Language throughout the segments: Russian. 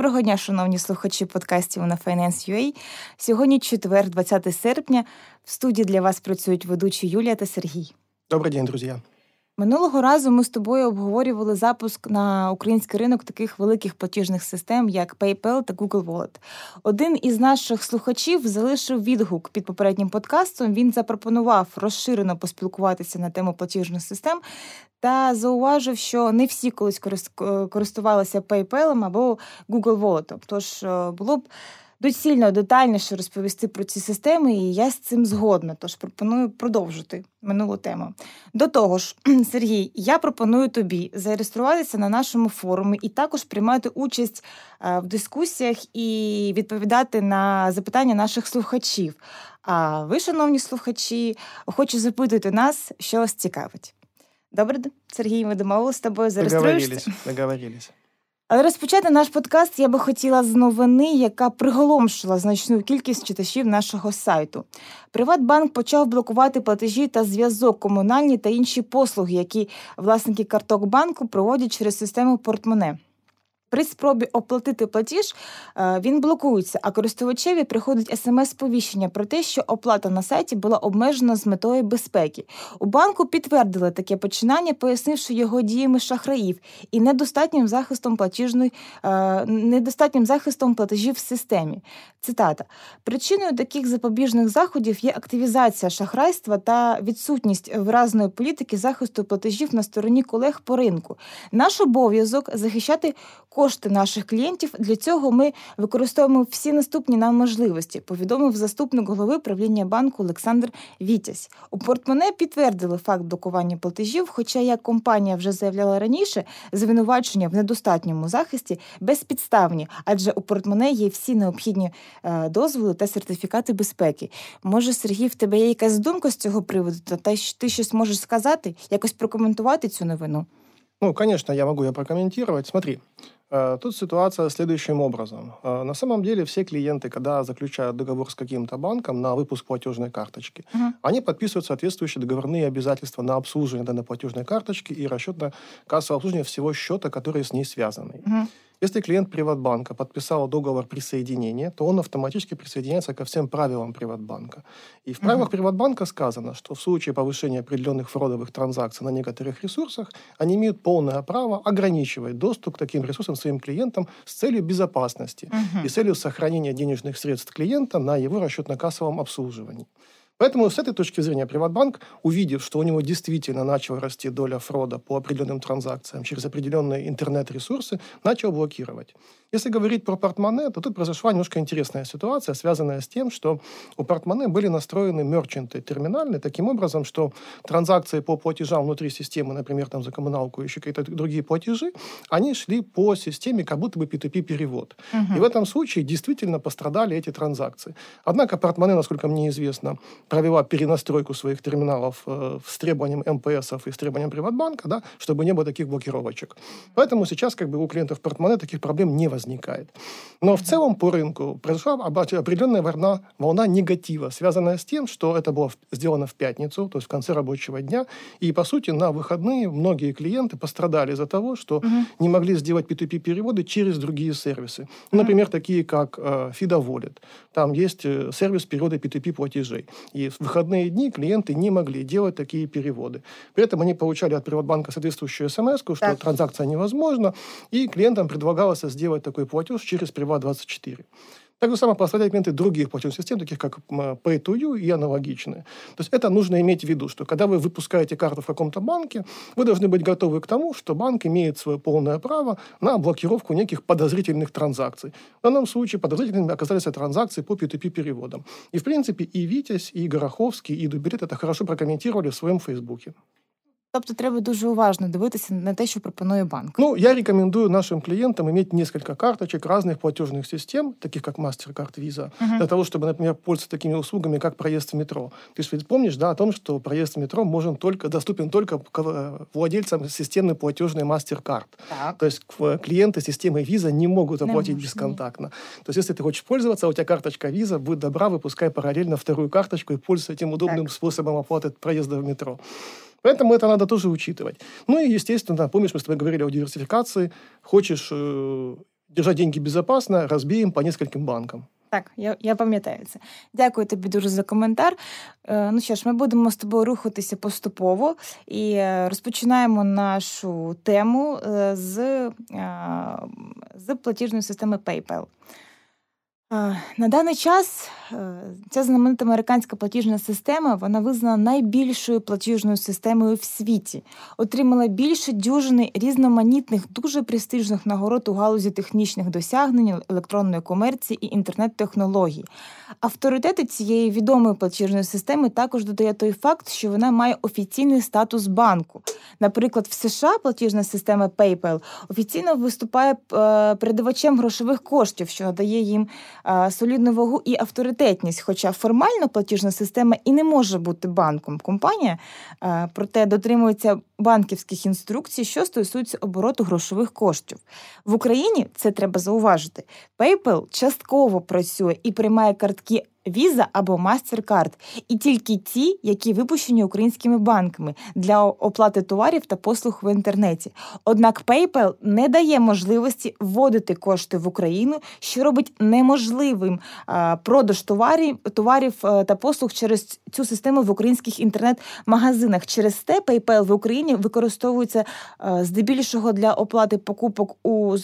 Доброго дня, шановні слухачі подкастів на Finance.ua. Сьогодні четвер, 20 серпня. В студії для вас працюють ведучі Юлія та Сергій. Добрий день, друзі. Минулого разу ми з тобою обговорювали запуск на український ринок таких великих платіжних систем, як PayPal та Google Wallet. Один із наших слухачів залишив відгук під попереднім подкастом. Він запропонував розширено поспілкуватися на тему платіжних систем та зауважив, що не всі колись користувалися PayPal або Google Wallet. Тож було б доцільно, детальніше розповісти про ці системи, і я з цим згодна, тож пропоную продовжити минулу тему. До того ж, Сергій, я пропоную тобі зареєструватися на нашому форумі і також приймати участь в дискусіях і відповідати на запитання наших слухачів. А ви, шановні слухачі, охоче запитуйте нас, що вас цікавить. Добре, Сергій, ми домовилися з тобою, зареєструєшся? Договорились. Але розпочати наш подкаст я би хотіла з новини, яка приголомшила значну кількість читачів нашого сайту. Приватбанк почав блокувати платежі та зв'язок, комунальні та інші послуги, які власники карток банку проводять через систему портмоне. При спробі оплатити платіж він блокується, а користувачеві приходить смс-сповіщення про те, що оплата на сайті була обмежена з метою безпеки. У банку підтвердили таке починання, пояснивши його діями шахраїв і недостатнім захистом платежів в системі. Цитата. «Причиною таких запобіжних заходів є активізація шахрайства та відсутність виразної політики захисту платежів на стороні колег по ринку. Наш обов'язок – захищати кошти наших клієнтів. Для цього ми використовуємо всі наступні нам можливості», повідомив заступник голови правління банку Олександр Вітязь. У портмоне підтвердили факт блокування платежів, хоча, як компанія вже заявляла раніше, звинувачення в недостатньому захисті безпідставні, адже у портмоне є всі необхідні дозволи та сертифікати безпеки. Може, Сергій, в тебе є якась думка з цього приводу? Та ти щось можеш сказати? Якось прокоментувати цю новину? Конечно, я могу ее прокомментировать. Смотри, тут ситуация следующим образом. На самом деле все клиенты, когда заключают договор с каким-то банком на выпуск платежной карточки, они подписывают соответствующие договорные обязательства на обслуживание данной платежной карточки и расчетно-кассовое обслуживание всего счета, который с ней связаны. Если клиент Приватбанка подписал договор присоединения, то он автоматически присоединяется ко всем правилам Приватбанка. И в правилах Приватбанка сказано, что в случае повышения определенных фродовых транзакций на некоторых ресурсах, они имеют полное право ограничивать доступ к таким ресурсам своим клиентам с целью безопасности и с целью сохранения денежных средств клиента на его расчетно-кассовом обслуживании. Поэтому с этой точки зрения Приватбанк, увидев, что у него действительно начала расти доля фрода по определенным транзакциям через определенные интернет-ресурсы, начал блокировать. Если говорить про портмоне, то тут произошла немножко интересная ситуация, связанная с тем, что у портмоне были настроены мерчанты терминальные таким образом, что транзакции по платежам внутри системы, например, там за коммуналку и еще какие-то другие платежи, они шли по системе как будто бы P2P-перевод. И в этом случае действительно пострадали эти транзакции. Однако портмоне, насколько мне известно, провела перенастройку своих терминалов с требованием МПСов и с требованием Приватбанка, да, чтобы не было таких блокировочек. Поэтому сейчас у клиентов портмоне таких проблем не возникает. Но в целом по рынку произошла определенная волна негатива, связанная с тем, что это было сделано в пятницу, то есть в конце рабочего дня, и, по сути, на выходные многие клиенты пострадали из-за того, что не могли сделать P2P-переводы через другие сервисы. Например, такие как FIDO Wallet. Там есть сервис перевода P2P-платежей. И в выходные дни клиенты не могли делать такие переводы. При этом они получали от Приватбанка соответствующую смс-ку, что транзакция невозможна, и клиентам предлагалось сделать такой платеж через Приват24. Так же самое поставляют клиенты других платежных систем, таких как Pay2You и аналогичные. То есть это нужно иметь в виду, что когда вы выпускаете карту в каком-то банке, вы должны быть готовы к тому, что банк имеет свое полное право на блокировку неких подозрительных транзакций. В данном случае подозрительными оказались транзакции по P2P-переводам. И, в принципе, и Витязь, и Гороховский, и Дубилет это хорошо прокомментировали в своем Фейсбуке. Тобто треба дуже уважно дивитися на те, що пропонує банк. Я рекомендую нашим клиентам иметь несколько карточек разных платежных систем, таких как MasterCard, Visa, для того, чтобы, например, пользоваться такими услугами, как проезд в метро. Ты же ведь помнишь, да, о том, что проезд в метро доступен только владельцам системы платежной MasterCard. Так. То есть клиенты системы Visa не могут оплатить бесконтактно. То есть если ты хочешь пользоваться, у тебя карточка Visa, будь добра, выпускай параллельно вторую карточку и пользуйся этим удобным способом оплаты проезда в метро. Поэтому это надо тоже учитывать. И, естественно, помнишь, мы с тобой говорили о диверсификации. Хочешь держать деньги безопасно, разбием по нескольким банкам. Так, я пам'ятаю це. Дякую тобі дуже за коментар. Ну що ж, ми будемо з тобою рухатися поступово і розпочинаємо нашу тему з платіжної системи PayPal. На даний час ця знаменита американська платіжна система, вона визнана найбільшою платіжною системою в світі. Отримала більше дюжини різноманітних, дуже престижних нагород у галузі технічних досягнень, електронної комерції і інтернет-технологій. Авторитети цієї відомої платіжної системи також додає той факт, що вона має офіційний статус банку. Наприклад, в США платіжна система PayPal офіційно виступає передавачем грошових коштів, що надає їм солідну вагу і авторитетність, хоча формально платіжна система і не може бути банком. Компанія, проте, дотримується банківських інструкцій, що стосуються обороту грошових коштів. В Україні, це треба зауважити, PayPal частково працює і приймає картки Visa або MasterCard, і тільки ті, які випущені українськими банками для оплати товарів та послуг в інтернеті. Однак PayPal не дає можливості вводити кошти в Україну, що робить неможливим продаж товарів та послуг через цю систему в українських інтернет-магазинах. Через те PayPal в Україні використовується здебільшого для оплати покупок у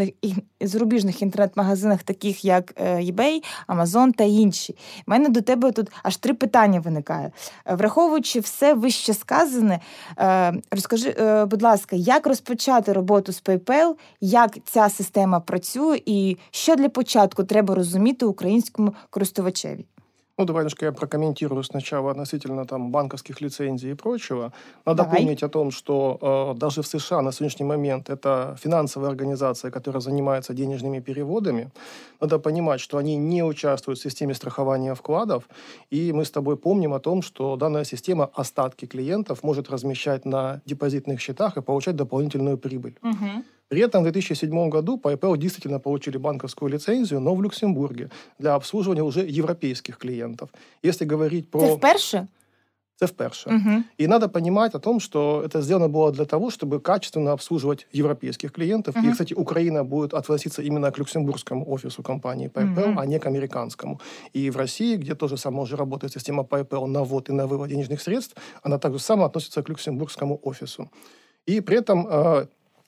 зарубіжних інтернет-магазинах, таких як eBay, Amazon та інші. У мене до тебе тут аж 3 питання виникає. Враховуючи все вище сказане, розкажи, будь ласка, як розпочати роботу з PayPal, як ця система працює і що для початку треба розуміти українському користувачеві? Ну, давай немножко я прокомментирую сначала относительно банковских лицензий и прочего. Надо помнить о том, что даже в США на сегодняшний момент это финансовая организация, которая занимается денежными переводами. Надо понимать, что они не участвуют в системе страхования вкладов, и мы с тобой помним о том, что данная система остатки клиентов может размещать на депозитных счетах и получать дополнительную прибыль. Угу. При этом в 2007 году PayPal действительно получили банковскую лицензию, но в Люксембурге, для обслуживания уже европейских клиентов. Если говорить про... Це вперше? Це вперше. Угу. И надо понимать о том, что это сделано было для того, чтобы качественно обслуживать европейских клиентов. И, кстати, Украина будет относиться именно к люксембургскому офису компании PayPal, а не к американскому. И в России, где тоже само уже работает система PayPal на ввод и на вывод денежных средств, она также само относится к люксембургскому офису. И при этом...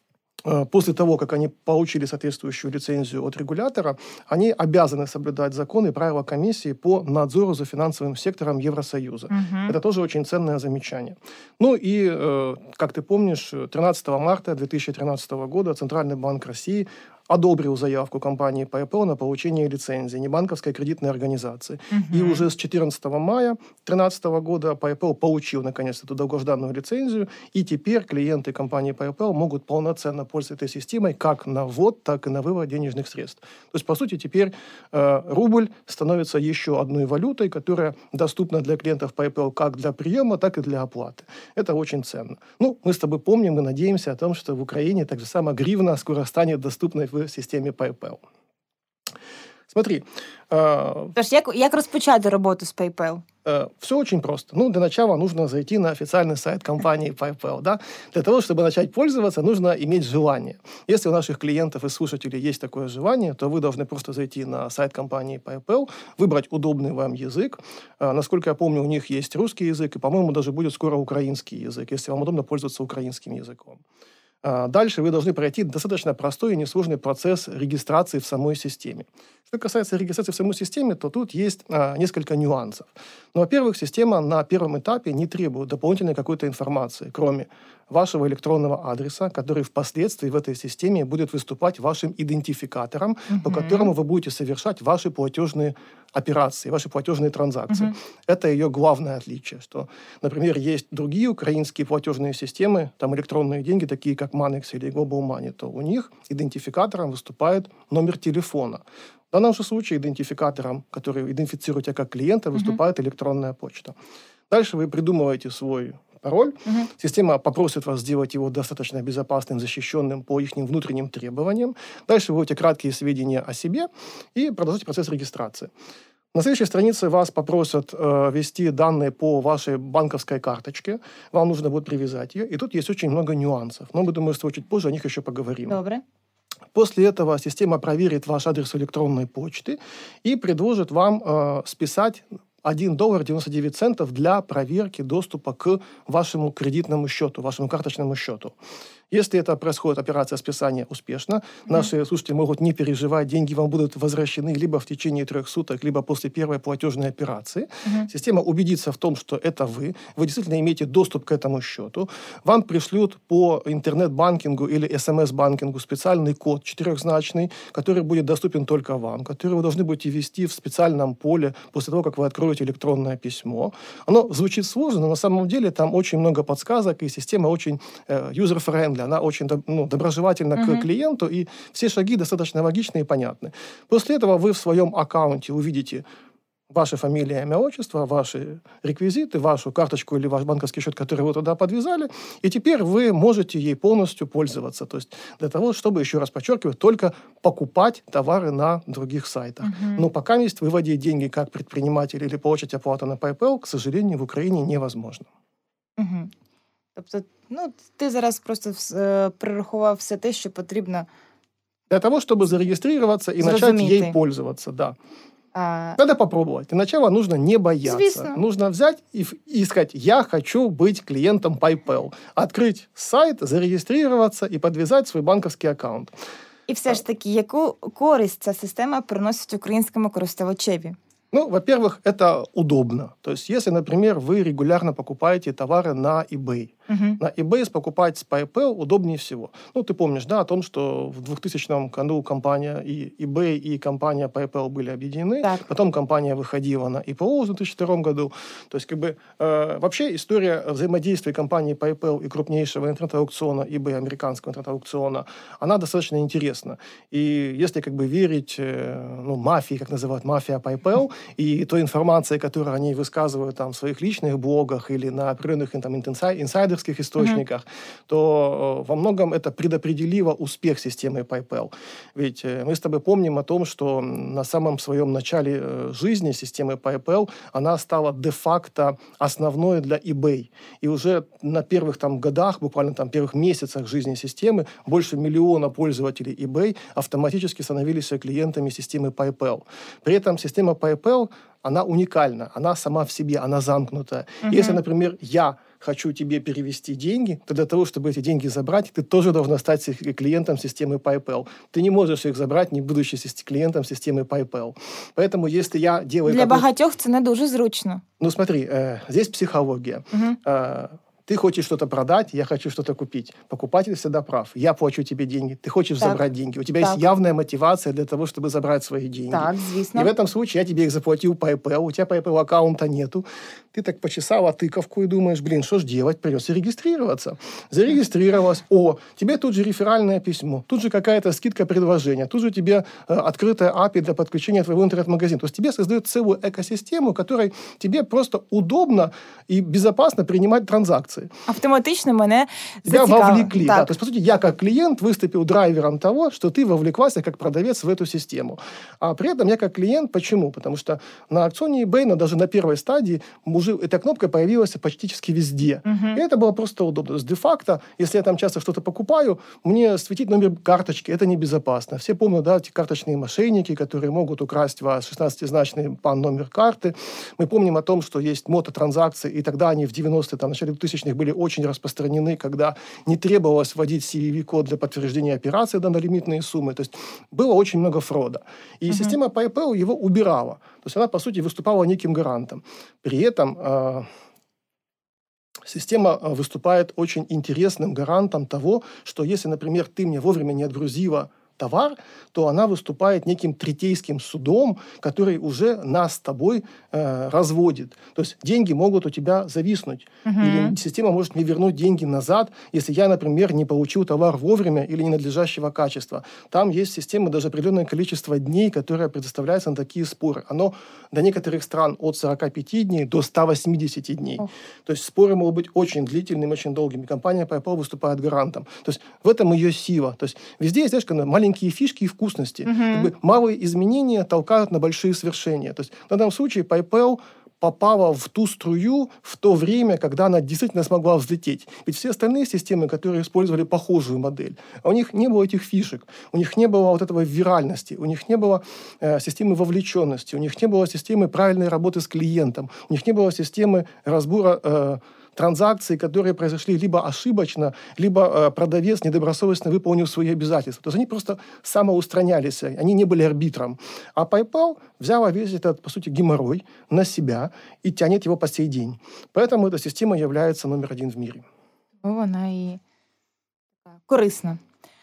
После того, как они получили соответствующую лицензию от регулятора, они обязаны соблюдать законы и правила комиссии по надзору за финансовым сектором Евросоюза. Это тоже очень ценное замечание. Ну и, как ты помнишь, 13 марта 2013 года Центральный банк России одобрил заявку компании PayPal на получение лицензии небанковской кредитной организации. И уже с 14 мая 2013 года PayPal получил, наконец, эту долгожданную лицензию, и теперь клиенты компании PayPal могут полноценно пользоваться этой системой как на ввод, так и на вывод денежных средств. То есть, по сути, теперь рубль становится еще одной валютой, которая доступна для клиентов PayPal как для приема, так и для оплаты. Это очень ценно. Ну, мы с тобой помним и надеемся о том, что в Украине так же само гривна скоро станет доступной в системе PayPal. Смотри. Тож, як розпочати роботу з PayPal? Все очень просто. Ну, для начала нужно зайти на официальный сайт компании PayPal. Да? Для того, чтобы начать пользоваться, нужно иметь желание. Если у наших клиентов и слушателей есть такое желание, то вы должны просто зайти на сайт компании PayPal, выбрать удобный вам язык. Насколько я помню, у них есть русский язык, и, по-моему, даже будет скоро украинский язык, если вам удобно пользоваться украинским языком. Дальше вы должны пройти достаточно простой и несложный процесс регистрации в самой системе. Что касается регистрации в самой системе, то тут есть несколько нюансов. Ну, во-первых, система на первом этапе не требует дополнительной какой-то информации, кроме вашего электронного адреса, который впоследствии в этой системе будет выступать вашим идентификатором, по которому вы будете совершать ваши платежные операции, ваши платежные транзакции. Это ее главное отличие, что, например, есть другие украинские платежные системы, там электронные деньги, такие как Monex или Global Money, то у них идентификатором выступает номер телефона. В данном же случае идентификатором, который идентифицирует тебя как клиента, выступает электронная почта. Дальше вы придумываете свой пароль. Система попросит вас сделать его достаточно безопасным, защищенным по их внутренним требованиям. Дальше вы вводите краткие сведения о себе и продолжите процесс регистрации. На следующей странице вас попросят ввести данные по вашей банковской карточке. Вам нужно будет привязать ее. И тут есть очень много нюансов. Но мы, думаю, что чуть позже о них еще поговорим. Добре. После этого система проверит ваш адрес электронной почты и предложит вам списать $1.99 для проверки доступа к вашему кредитному счету, вашему карточному счету. Если это происходит, операция списания успешно, наши слушатели могут не переживать, деньги вам будут возвращены либо в течение 3 суток, либо после первой платежной операции. Система убедится в том, что это вы действительно имеете доступ к этому счету. Вам пришлют по интернет-банкингу или СМС-банкингу специальный код 4-значный, который будет доступен только вам, который вы должны будете ввести в специальном поле после того, как вы откроете электронное письмо. Оно звучит сложно, но на самом деле там очень много подсказок, и система очень user-friendly. Она очень доброжелательна к клиенту, и все шаги достаточно логичны и понятны. После этого вы в своем аккаунте увидите ваша фамилия, имя, отчество, ваши реквизиты, вашу карточку или ваш банковский счет, который вы туда подвязали, и теперь вы можете ей полностью пользоваться. То есть для того, чтобы, еще раз подчеркиваю, только покупать товары на других сайтах. Но пока есть выводить деньги как предприниматель или получить оплату на PayPal, к сожалению, в Украине невозможно. Тобто, ти зараз просто перерахував все те, що потрібно для того, чтобы зарегистрироваться и начать ей пользоваться, да. Надо попробовать. Для начала нужно не бояться. Звісно. Нужно взять и сказать, я хочу быть клиентом PayPal. Открыть сайт, зарегистрироваться и подвязать свой банковский аккаунт. І все ж таки, яку користь ця система приносить українському користувачеві? Во-первых, это удобно. То есть, если, например, вы регулярно покупаете товары на eBay. На eBay покупать с PayPal удобнее всего. Ты помнишь, да, о том, что в 2000 году компания и eBay, и компания PayPal были объединены. Так. Потом компания выходила на IPO в 2002 году. То есть, вообще история взаимодействия компании PayPal и крупнейшего интернет-аукциона eBay, американского интернет-аукциона, она достаточно интересна. И если верить мафии, как называют, мафия PayPal, и той информации, которую они высказывают там в своих личных блогах или на определенных инсайдерских источниках, то во многом это предопределило успех системы PayPal. Ведь мы с тобой помним о том, что на самом своем начале жизни системы PayPal она стала де-факто основной для eBay. И уже на первых годах, буквально первых месяцах жизни системы, больше 1 миллиона пользователей eBay автоматически становились клиентами системы PayPal. При этом система PayPal, она уникальна, она сама в себе, она замкнутая. Если, например, я хочу тебе перевести деньги, то для того, чтобы эти деньги забрать, ты тоже должна стать клиентом системы PayPal. Ты не можешь их забрать, не будучи клиентом системы PayPal. Поэтому, если я делаю... Для багатьох це не дуже зручно. Смотри, здесь психология. Ты хочешь что-то продать, я хочу что-то купить. Покупатель всегда прав. Я плачу тебе деньги, ты хочешь забрать деньги. У тебя есть явная мотивация для того, чтобы забрать свои деньги. Так, звісно. И в этом случае я тебе их заплатил PayPal, у тебя PayPal аккаунта нету. Ты так почесала тыковку и думаешь, что ж делать, придется регистрироваться. Зарегистрировалась. Тебе тут же реферальное письмо, тут же какая-то скидка предложения, тут же тебе открытая API для подключения твоего интернет-магазина. То есть тебе создают целую экосистему, которой тебе просто удобно и безопасно принимать транзакции. Автоматично мене тебя вовлекли. Да. То есть, по сути, я как клиент выступил драйвером того, что ты вовлеклась как продавец в эту систему. А при этом я как клиент, почему? Потому что на аукционе eBay, даже на первой стадии, уже эта кнопка появилась практически везде. И это было просто удобно. То есть, де-факто, если я там часто что-то покупаю, мне светить номер карточки, это небезопасно. Все помнят, да, эти карточные мошенники, которые могут украсть ваш 16-значный пан-номер карты. Мы помним о том, что есть мототранзакции, и тогда они в 90-е, в начале 2000-х были очень распространены, когда не требовалось вводить CVV-код для подтверждения операции на лимитные суммы. То есть было очень много фрода. И система PayPal его убирала. То есть она, по сути, выступала неким гарантом. При этом система выступает очень интересным гарантом того, что если, например, ты мне вовремя не отгрузила товар, то она выступает неким третейским судом, который уже нас с тобой разводит. То есть деньги могут у тебя зависнуть. Или система может мне вернуть деньги назад, если я, например, не получил товар вовремя или ненадлежащего качества. Там есть в системе даже определенное количество дней, которое предоставляется на такие споры. Оно для некоторых стран от 45 дней до 180 дней. То есть споры могут быть очень длительными, очень долгими. Компания PayPal выступает гарантом. То есть в этом ее сила. То есть везде есть, знаешь, маленькие фишки и вкусности. Малые изменения толкают на большие свершения. То есть в данном случае PayPal попала в ту струю в то время, когда она действительно смогла взлететь. Ведь все остальные системы, которые использовали похожую модель, у них не было этих фишек, у них не было вот этого виральности, у них не было системы вовлеченности, у них не было системы правильной работы с клиентом, у них не было системы разбора транзакций, которые произошли либо ошибочно, либо продавец недобросовестно выполнил свои обязательства. То есть они просто самоустранялись, они не были арбитром. А PayPal взяла весь этот, по сути, геморрой на себя и тянет его по сей день. Поэтому эта система является номер один в мире. Вона і корисна.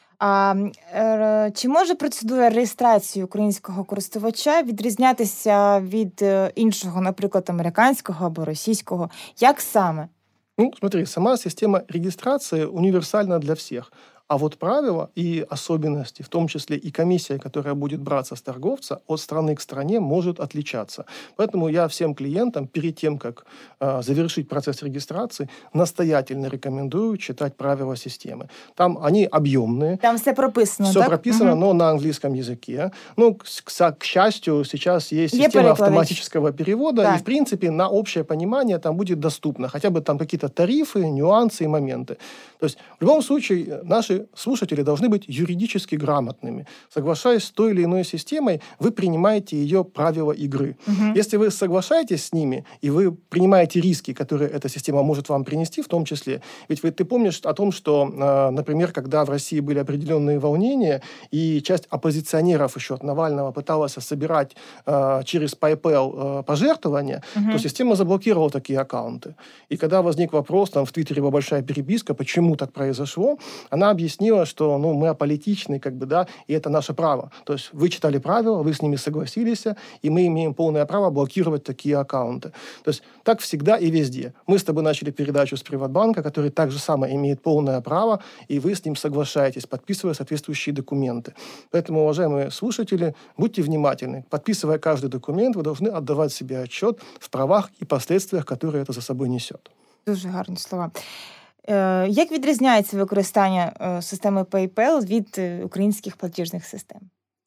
Чи може процедура реєстрації українського користувача відрізнятися від іншого, наприклад, американського або російського? Як саме? Ну, смотри, сама система регистрации универсальна для всех. А вот правила и особенности, в том числе и комиссия, которая будет браться с торговца, от страны к стране может отличаться. Поэтому я всем клиентам перед тем, как завершить процесс регистрации, настоятельно рекомендую читать правила системы. Там они объемные. Там все прописано, Все так? прописано, но на английском языке. Ну, к счастью, сейчас есть система автоматического перевода, так. И, в принципе, на общее понимание там будет доступно. Хотя бы там какие-то тарифы, нюансы и моменты. То есть, в любом случае, наши слушатели должны быть юридически грамотными. Соглашаясь с той или иной системой, вы принимаете ее правила игры. Если вы соглашаетесь с ними, и вы принимаете риски, которые эта система может вам принести, в том числе, ведь ты помнишь о том, что, например, когда в России были определенные волнения, и часть оппозиционеров еще от Навального пыталась собирать через PayPal пожертвования, то система заблокировала такие аккаунты. И когда возник вопрос, там в Твиттере была большая переписка, почему так произошло, она объяснила, что мы аполитичны, и это наше право. То есть вы читали правила, вы с ними согласились, и мы имеем полное право блокировать такие аккаунты. То есть так всегда и везде. Мы с тобой начали передачу с Приватбанка, который так же самое имеет полное право, и вы с ним соглашаетесь, подписывая соответствующие документы. Поэтому, уважаемые слушатели, будьте внимательны. Подписывая каждый документ, вы должны отдавать себе отчет в правах и последствиях, которые это за собой несет. Дуже гарні слова. Як відрізняється використання системи PayPal від українських платіжних систем?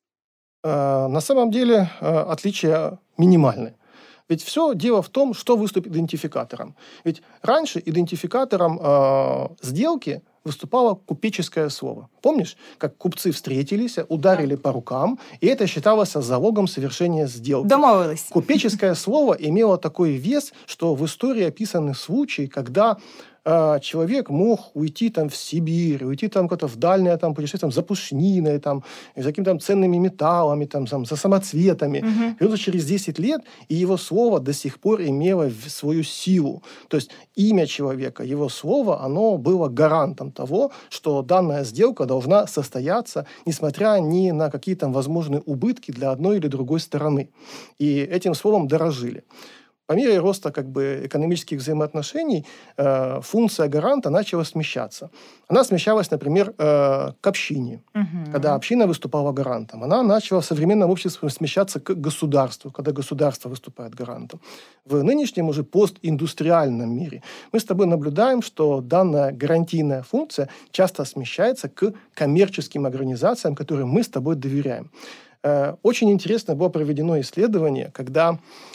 На самом деле отличия минимальны. Ведь все дело в том, что выступит идентификатором. Ведь раньше идентификатором сделки выступало купеческое слово. Помнишь, как купцы встретились, ударили по рукам, и это считалось залогом совершения сделки. Домовились. Купеческое слово имело такой вес, что в истории описаны случаи, когда человек мог уйти в Сибирь, уйти куда-то в дальнее путешествие за пушниной, за какими-то ценными металлами, за самоцветами. И через 10 лет, и его слово до сих пор имело свою силу. То есть имя человека, его слово, оно было гарантом того, что данная сделка должна состояться, несмотря ни на какие возможные убытки для одной или другой стороны. И этим словом дорожили. По мере роста экономических взаимоотношений функция гаранта начала смещаться. Она смещалась, например, к общине, когда община выступала гарантом. Она начала в современном обществе смещаться к государству, когда государство выступает гарантом. В нынешнем уже постиндустриальном мире мы с тобой наблюдаем, что данная гарантийная функция часто смещается к коммерческим организациям, которым мы с тобой доверяем. Очень интересно было проведено исследование, когда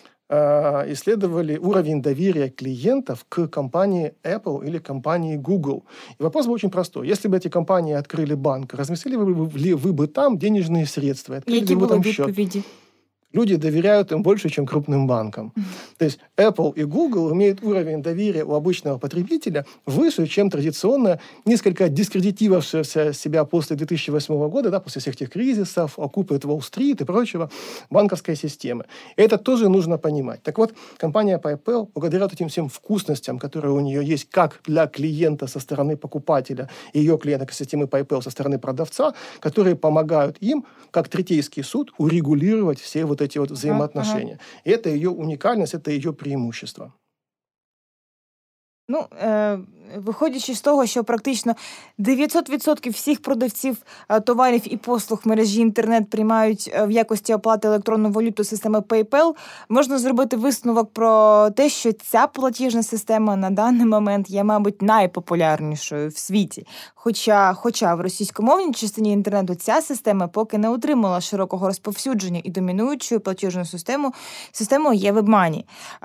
исследовали уровень доверия клиентов к компании Apple или компании Google. И вопрос был очень простой. Если бы эти компании открыли банк, разместили вы бы там денежные средства? Какие были відповіді? Люди доверяют им больше, чем крупным банкам. То есть Apple и Google имеют уровень доверия у обычного потребителя выше, чем традиционно, несколько дискредитировавшаяся себя после 2008 года, после всех этих кризисов, Occupy Wall-Street и прочего, банковской системы. И это тоже нужно понимать. Так вот, компания PayPal, благодаря этим всем вкусностям, которые у нее есть как для клиента со стороны покупателя и ее клиента системы PayPal со стороны продавца, которые помогают им, как третейский суд, урегулировать все эти взаимоотношения. И это ее уникальность, это ее преимущество. Ну, виходячи з того, що практично 900% всіх продавців товарів і послуг в мережі інтернет приймають в якості оплати електронну валюту системи PayPal, можна зробити висновок про те, що ця платіжна система на даний момент є, мабуть, найпопулярнішою в світі. Хоча в російськомовній частині інтернету ця система поки не отримала широкого розповсюдження, і домінуючою платіжною системою є WebMoney.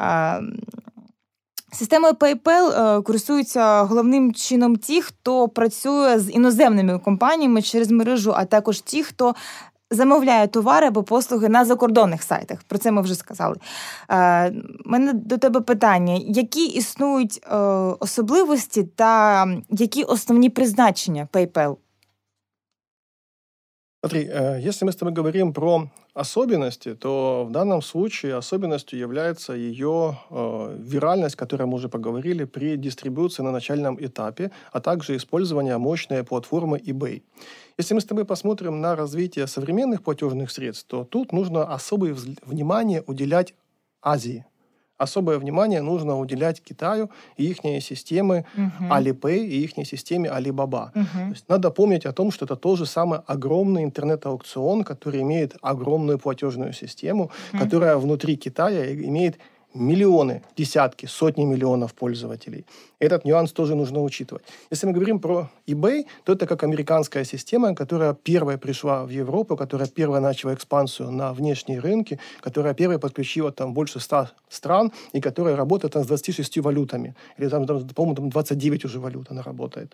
Системою PayPal користуються головним чином ті, хто працює з іноземними компаніями через мережу, а також ті, хто замовляє товари або послуги на закордонних сайтах. Про це ми вже сказали. У мене до тебе питання. Які існують особливості та які основні призначення PayPal? Смотри, если мы с тобой говорим про особенности, то в данном случае особенностью является ее виральность, о которой мы уже поговорили, при дистрибуции на начальном этапе, а также использование мощной платформы eBay. Если мы с тобой посмотрим на развитие современных платежных средств, то тут нужно особое внимание уделять Азии. Особое внимание нужно уделять Китаю и их системы Alipay и их системе Alibaba. То есть надо помнить о том, что это тот же самый огромный интернет-аукцион, который имеет огромную платежную систему, которая внутри Китая имеет миллионы, десятки, сотни миллионов пользователей. Этот нюанс тоже нужно учитывать. Если мы говорим про eBay, то это как американская система, которая первая пришла в Европу, которая первая начала экспансию на внешние рынки, которая первая подключила там больше 100 стран и которая работает там с 26 валютами. Или там, по-моему, там 29 уже валют она работает.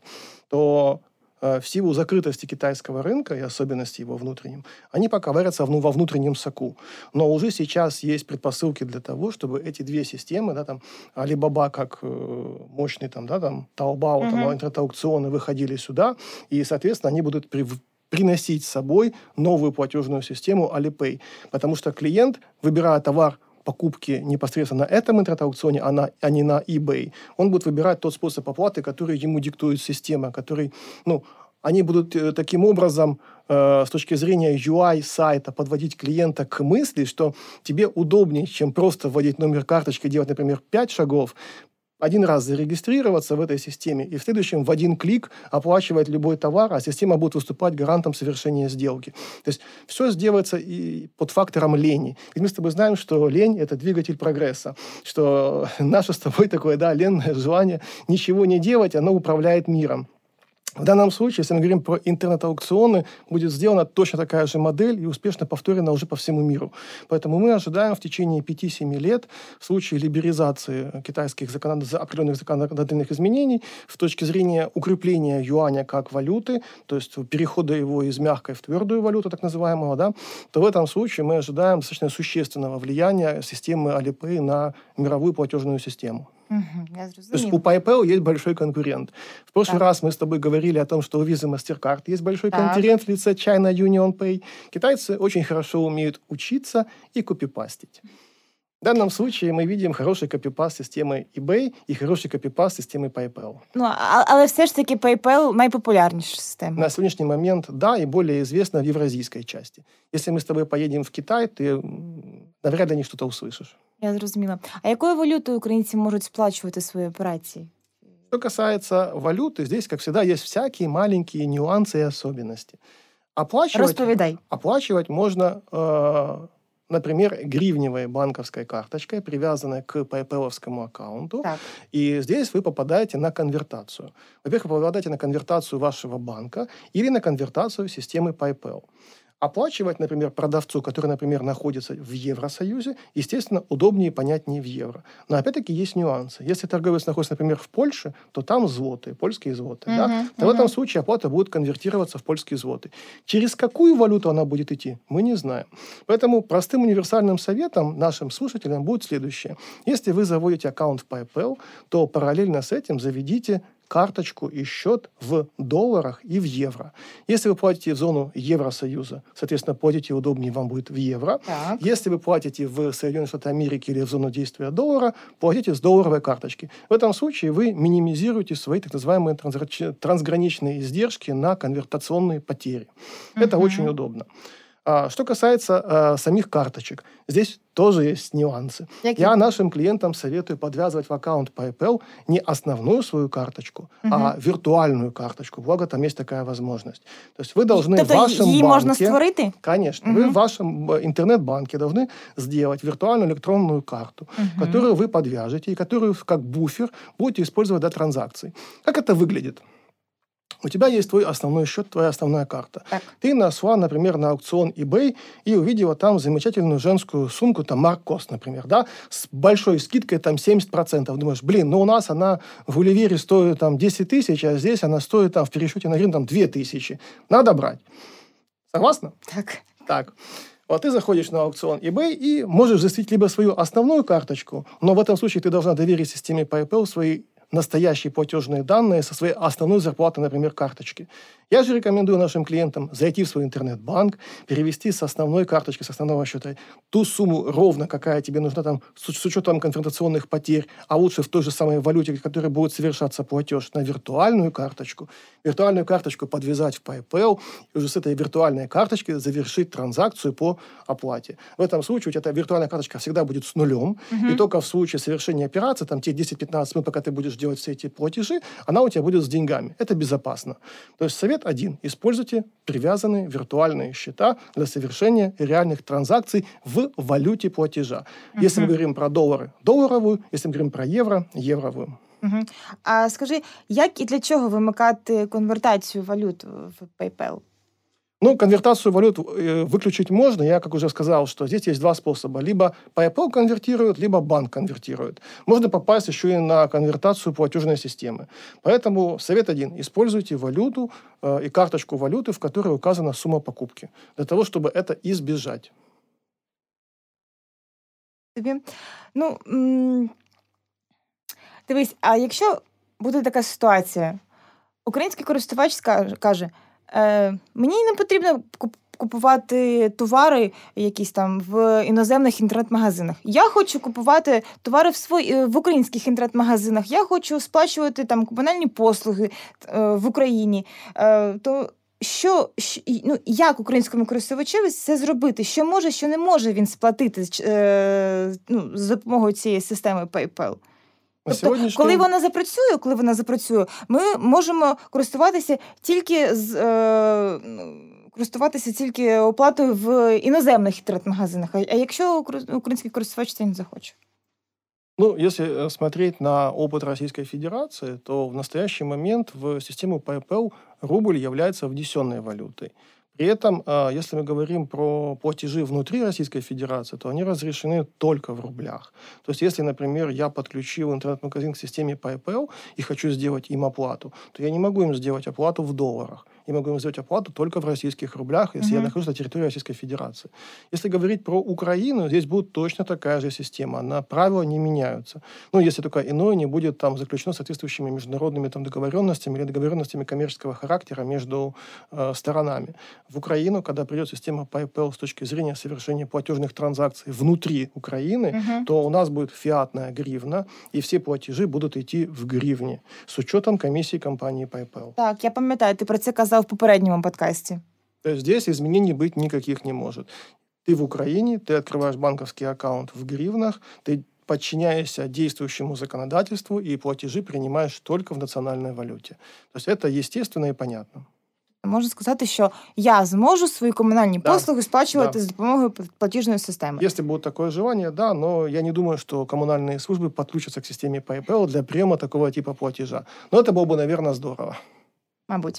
То в силу закрытости китайского рынка и особенностей его внутренним, они пока варятся во внутреннем соку. Но уже сейчас есть предпосылки для того, чтобы эти две системы, да, там, Alibaba как мощный, там, да, там, Taobao, там, интернет-аукционы выходили сюда, и, соответственно, они будут приносить с собой новую платежную систему Alipay. Потому что клиент, выбирая товар, покупки непосредственно на этом интернет-аукционе, а не на eBay, он будет выбирать тот способ оплаты, который ему диктует система, который, они будут таким образом с точки зрения UI сайта подводить клиента к мысли, что тебе удобнее, чем просто вводить номер карточки, делать, например, 5 шагов, один раз зарегистрироваться в этой системе и в следующем в один клик оплачивать любой товар, а система будет выступать гарантом совершения сделки. То есть все сделается и под фактором лени. И мы с тобой знаем, что лень – это двигатель прогресса, что наше с тобой такое, да, ленное желание ничего не делать, оно управляет миром. В данном случае, если мы говорим про интернет-аукционы, будет сделана точно такая же модель и успешно повторена уже по всему миру. Поэтому мы ожидаем в течение 5-7 лет в случае либерализации китайских определенных законодательных изменений с точки зрения укрепления юаня как валюты, то есть перехода его из мягкой в твердую валюту, так называемого, да, то в этом случае мы ожидаем достаточно существенного влияния системы Alipay на мировую платежную систему. То есть у PayPal есть большой конкурент. В прошлый раз мы с тобой говорили о том, что у Visa MasterCard есть большой конкурент в лице China UnionPay. Китайцы очень хорошо умеют учиться и копипастить. В данном случае мы видим хороший копипаст системы eBay и хороший копипаст системы PayPal. Але все ж таки PayPal найпопулярніша система. На сегодняшний момент, да, и более известна в евразийской части. Если мы с тобой поедем в Китай, ты навряд ли что-то услышишь. Я зрозуміла. А якою валютою українці можуть сплачувати свої операції? Что касается валюты, здесь, как всегда, есть всякие маленькие нюансы и особенности. Оплачивать можно, например, гривневой банковской карточкой, привязанной к PayPal-овскому аккаунту. Так. И здесь вы попадаете на конвертацию. Во-первых, вы попадаете на конвертацию вашего банка или на конвертацию системы PayPal. Оплачивать, например, продавцу, который, например, находится в Евросоюзе, естественно, удобнее и понятнее в евро. Но, опять-таки, есть нюансы. Если торговец находится, например, в Польше, то там злоты, польские злоты. Да? То в этом случае оплата будет конвертироваться в польские злоты. Через какую валюту она будет идти, мы не знаем. Поэтому простым универсальным советом нашим слушателям будет следующее. Если вы заводите аккаунт в PayPal, то параллельно с этим заведите карточку и счет в долларах и в евро. Если вы платите в зону Евросоюза, соответственно, платите удобнее вам будет в евро. Так. Если вы платите в Соединенные Штаты Америки или в зону действия доллара, платите с долларовой карточки. В этом случае вы минимизируете свои так называемые трансграничные издержки на конвертационные потери. Это очень удобно. Что касается самих карточек, здесь тоже есть нюансы. Я нашим клиентам советую подвязывать в аккаунт PayPal не основную свою карточку, а виртуальную карточку. Благо, там есть такая возможность. То есть вы должны в вашем банке... можно створити? Конечно. Вы в вашем интернет-банке должны сделать виртуальную электронную карту, которую вы подвяжете и которую как буфер будете использовать для транзакций. Как это выглядит? У тебя есть твой основной счет, твоя основная карта. Так. Ты нашла, например, на аукцион eBay и увидела там замечательную женскую сумку, там Марк Кос, например, да, с большой скидкой, там 70%. Думаешь, у нас она в Гулливере стоит там 10 тысяч, а здесь она стоит там в пересчете на гривну там 2 тысячи. Надо брать. Согласна? Так. Вот ты заходишь на аукцион eBay и можешь засветить либо свою основную карточку, но в этом случае ты должна доверить системе PayPal свои настоящие платежные данные со своей основной зарплаты, например, карточки. Я же рекомендую нашим клиентам зайти в свой интернет-банк, перевести с основной карточки, с основного счета ту сумму ровно, какая тебе нужна, там, с учетом конвертационных потерь, а лучше в той же самой валюте, в которой будет совершаться платеж, на виртуальную карточку. Виртуальную карточку подвязать в PayPal и уже с этой виртуальной карточки завершить транзакцию по оплате. В этом случае у тебя эта виртуальная карточка всегда будет с нулем, и только в случае совершения операции, там, те 10-15 минут, пока ты будешь делать все эти платежи, она у тебя будет с деньгами. Это безопасно. То есть совет один. Используйте привязанные виртуальные счета для совершения реальных транзакций в валюте платежа. Если мы говорим про доллары – долларовую, если мы говорим про евро – евровую. А скажи, як і для чого вимикати конвертацію валют в PayPal? Конвертацию валют выключить можно. Я, как уже сказал, что здесь есть два способа. Либо PayPal конвертирует, либо банк конвертирует. Можно попасть еще и на конвертацию платежной системы. Поэтому совет один. Используйте валюту и карточку валюты, в которой указана сумма покупки. Для того, чтобы это избежать. Дивись, а якщо буде така ситуація, український користувач каже, мені не потрібно купувати товари якісь там в іноземних інтернет-магазинах. Я хочу купувати товари в українських інтернет-магазинах. Я хочу сплачувати там комунальні послуги в Україні. То як українському користувачеві це зробити? Що може, що не може він сплатити за допомогою цієї системи PayPal? Тобто, коли вона запрацює, ми можемо користуватися тільки оплатою в іноземних інтернет-магазинах. А якщо український користувач це не захоче? Если смотреть на опыт Российской Федерации, то в настоящий момент в систему PayPal рубль является внесенной валютой. При этом, если мы говорим про платежи внутри Российской Федерации, то они разрешены только в рублях. То есть, если, например, я подключил интернет-магазин к системе PayPal и хочу сделать им оплату, то я не могу им сделать оплату в долларах. Я могу им сделать оплату только в российских рублях, если я нахожусь на территории Российской Федерации. Если говорить про Украину, здесь будет точно такая же система. Правила не меняются. Если только иное не будет там заключено соответствующими международными договоренностями или договоренностями коммерческого характера между сторонами. В Украину, когда придет система PayPal с точки зрения совершения платежных транзакций внутри Украины, то у нас будет фиатная гривна, и все платежи будут идти в гривне с учетом комиссии компании PayPal. Так, я пам'ятаю, ти про це казав в попередньому подкасті. То есть здесь изменений быть никаких не может. Ты в Украине, ты открываешь банковский аккаунт в гривнах, ты подчиняешься действующему законодательству и платежи принимаешь только в национальной валюте. То есть это естественно и понятно. Можна сказати, що я зможу свої комунальні послуги сплачувати за допомогою платіжної системи. Если будет такое желание, да, но я не думаю, что коммунальные службы подключатся к системе PayPal для приема такого типа платежа. Но это было бы, наверное, здорово. Мабуть.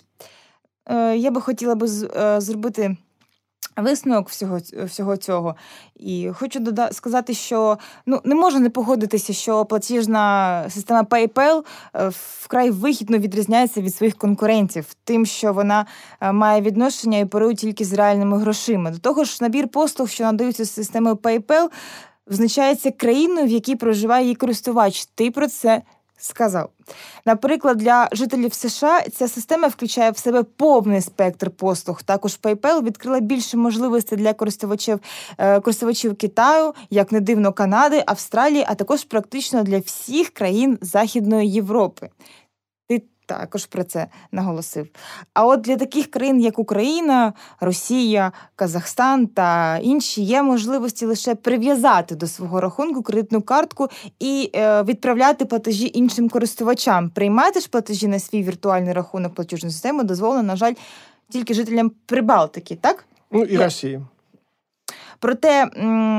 Я би хотіла зробити висновок всього цього. І хочу сказати, що не можна не погодитися, що платіжна система PayPal вкрай вигідно відрізняється від своїх конкурентів тим, що вона має відношення і оперує тільки з реальними грошима. До того ж, набір послуг, що надаються системою PayPal, визначається країною, в якій проживає її користувач. Ти про це сказав. Наприклад, для жителів США ця система включає в себе повний спектр послуг. Також PayPal відкрила більше можливостей для користувачів Китаю, як не дивно, Канади, Австралії, а також практично для всіх країн Західної Європи. Ти також про це наголосив. А от для таких країн, як Україна, Росія, Казахстан та інші, є можливості лише прив'язати до свого рахунку кредитну картку і відправляти платежі іншим користувачам. Приймати ж платежі на свій віртуальний рахунок платіжної системи дозволено, на жаль, тільки жителям Прибалтики, так? Ну, і Росії. Проте,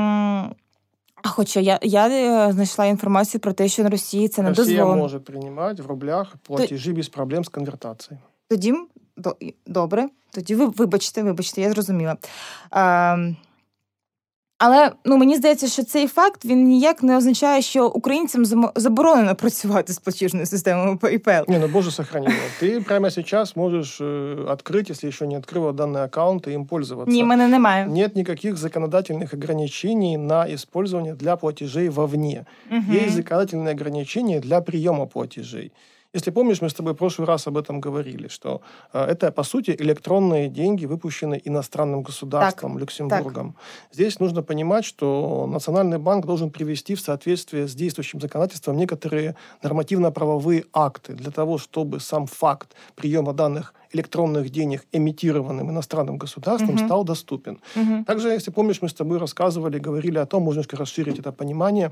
хоча я знайшла інформацію про те, що на Росії це не дозволено. Росія може приймати в рублях платежі без проблем з конвертацією. Тоді, добре, тоді вибачте, я зрозуміла. Але мені здається, що цей факт, він ніяк не означає, що українцям заборонено працювати з платіжною системою PayPal. Не, боже сохрани. Ты прямо сейчас можешь открыть, если еще не открыла данный аккаунт, и им пользоваться. Ні, мене немає. Нет никаких законодательных ограничений на использование для платежей вовне. Угу. Есть законодательные ограничения для приема платежей. Если помнишь, мы с тобой в прошлый раз об этом говорили, что это, по сути, электронные деньги, выпущенные иностранным государством, Люксембургом. Так. Здесь нужно понимать, что Национальный банк должен привести в соответствие с действующим законодательством некоторые нормативно-правовые акты для того, чтобы сам факт приема данных электронных денег, эмитированным иностранным государством, стал доступен. Также, если помнишь, мы с тобой рассказывали, говорили о том, можно немножко расширить это понимание,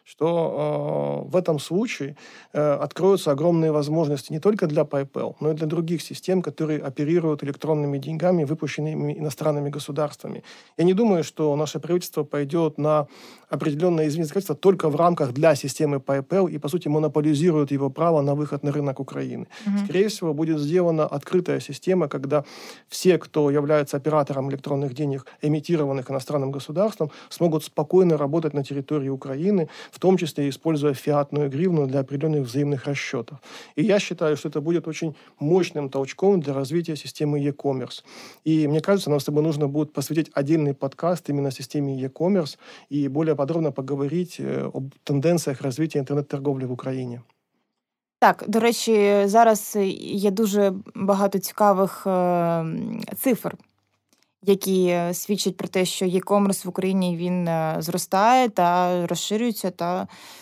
что в этом случае откроются огромные возможности не только для PayPal, но и для других систем, которые оперируют электронными деньгами, выпущенными иностранными государствами. Я не думаю, что наше правительство пойдет на определенное законодательство только в рамках для системы PayPal и, по сути, монополизирует его право на выход на рынок Украины. Скорее всего, будет сделана открытая система, когда все, кто является оператором электронных денег, эмитированных иностранным государством, смогут спокойно работать на территории Украины, в том числе используя фиатную гривну для определенных взаимных расчетов. И я считаю, что это будет очень мощным толчком для развития системы e-commerce. И мне кажется, нам с тобой нужно будет посвятить отдельный подкаст именно системе e-commerce и более подробно поговорить об тенденціях розвитку інтернет-торговлі в Україні. Так, до речі, зараз є дуже багато цікавих цифр, які свідчать про те, що e-commerce в Україні, він зростає та розширюється та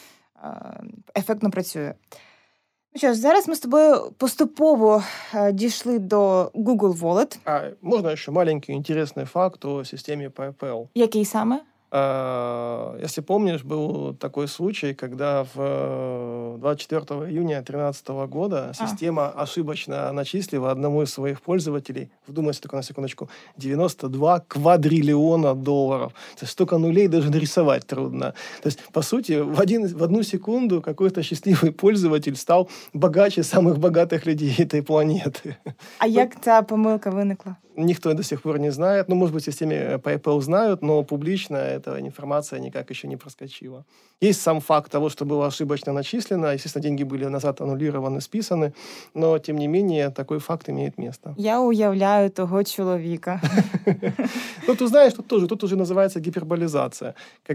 ефектно працює. Ну що ж, зараз ми з тобою поступово дійшли до Google Wallet. Можна ще маленький інтересний факт о системі PayPal? Який саме? Если помнишь, был такой случай, когда в 24 июня 2013 года система ошибочно начислила одному из своих пользователей, вдумайся только на секундочку, 92 квадриллиона долларов. То есть столько нулей даже нарисовать трудно. То есть, по сути, в одну секунду какой-то счастливый пользователь стал богаче самых богатых людей этой планеты. А як ця помилка виникла? Никто до сих пор не знает. Ну, может быть, в системе PayPal знают, но публично эта информация никак еще не проскочила. Есть сам факт того, что было ошибочно начислено. Естественно, деньги были назад аннулированы, списаны. Но, тем не менее, такой факт имеет место. Я уявляю того чоловіка. Ну, ты знаешь, тут уже называется гиперболизация.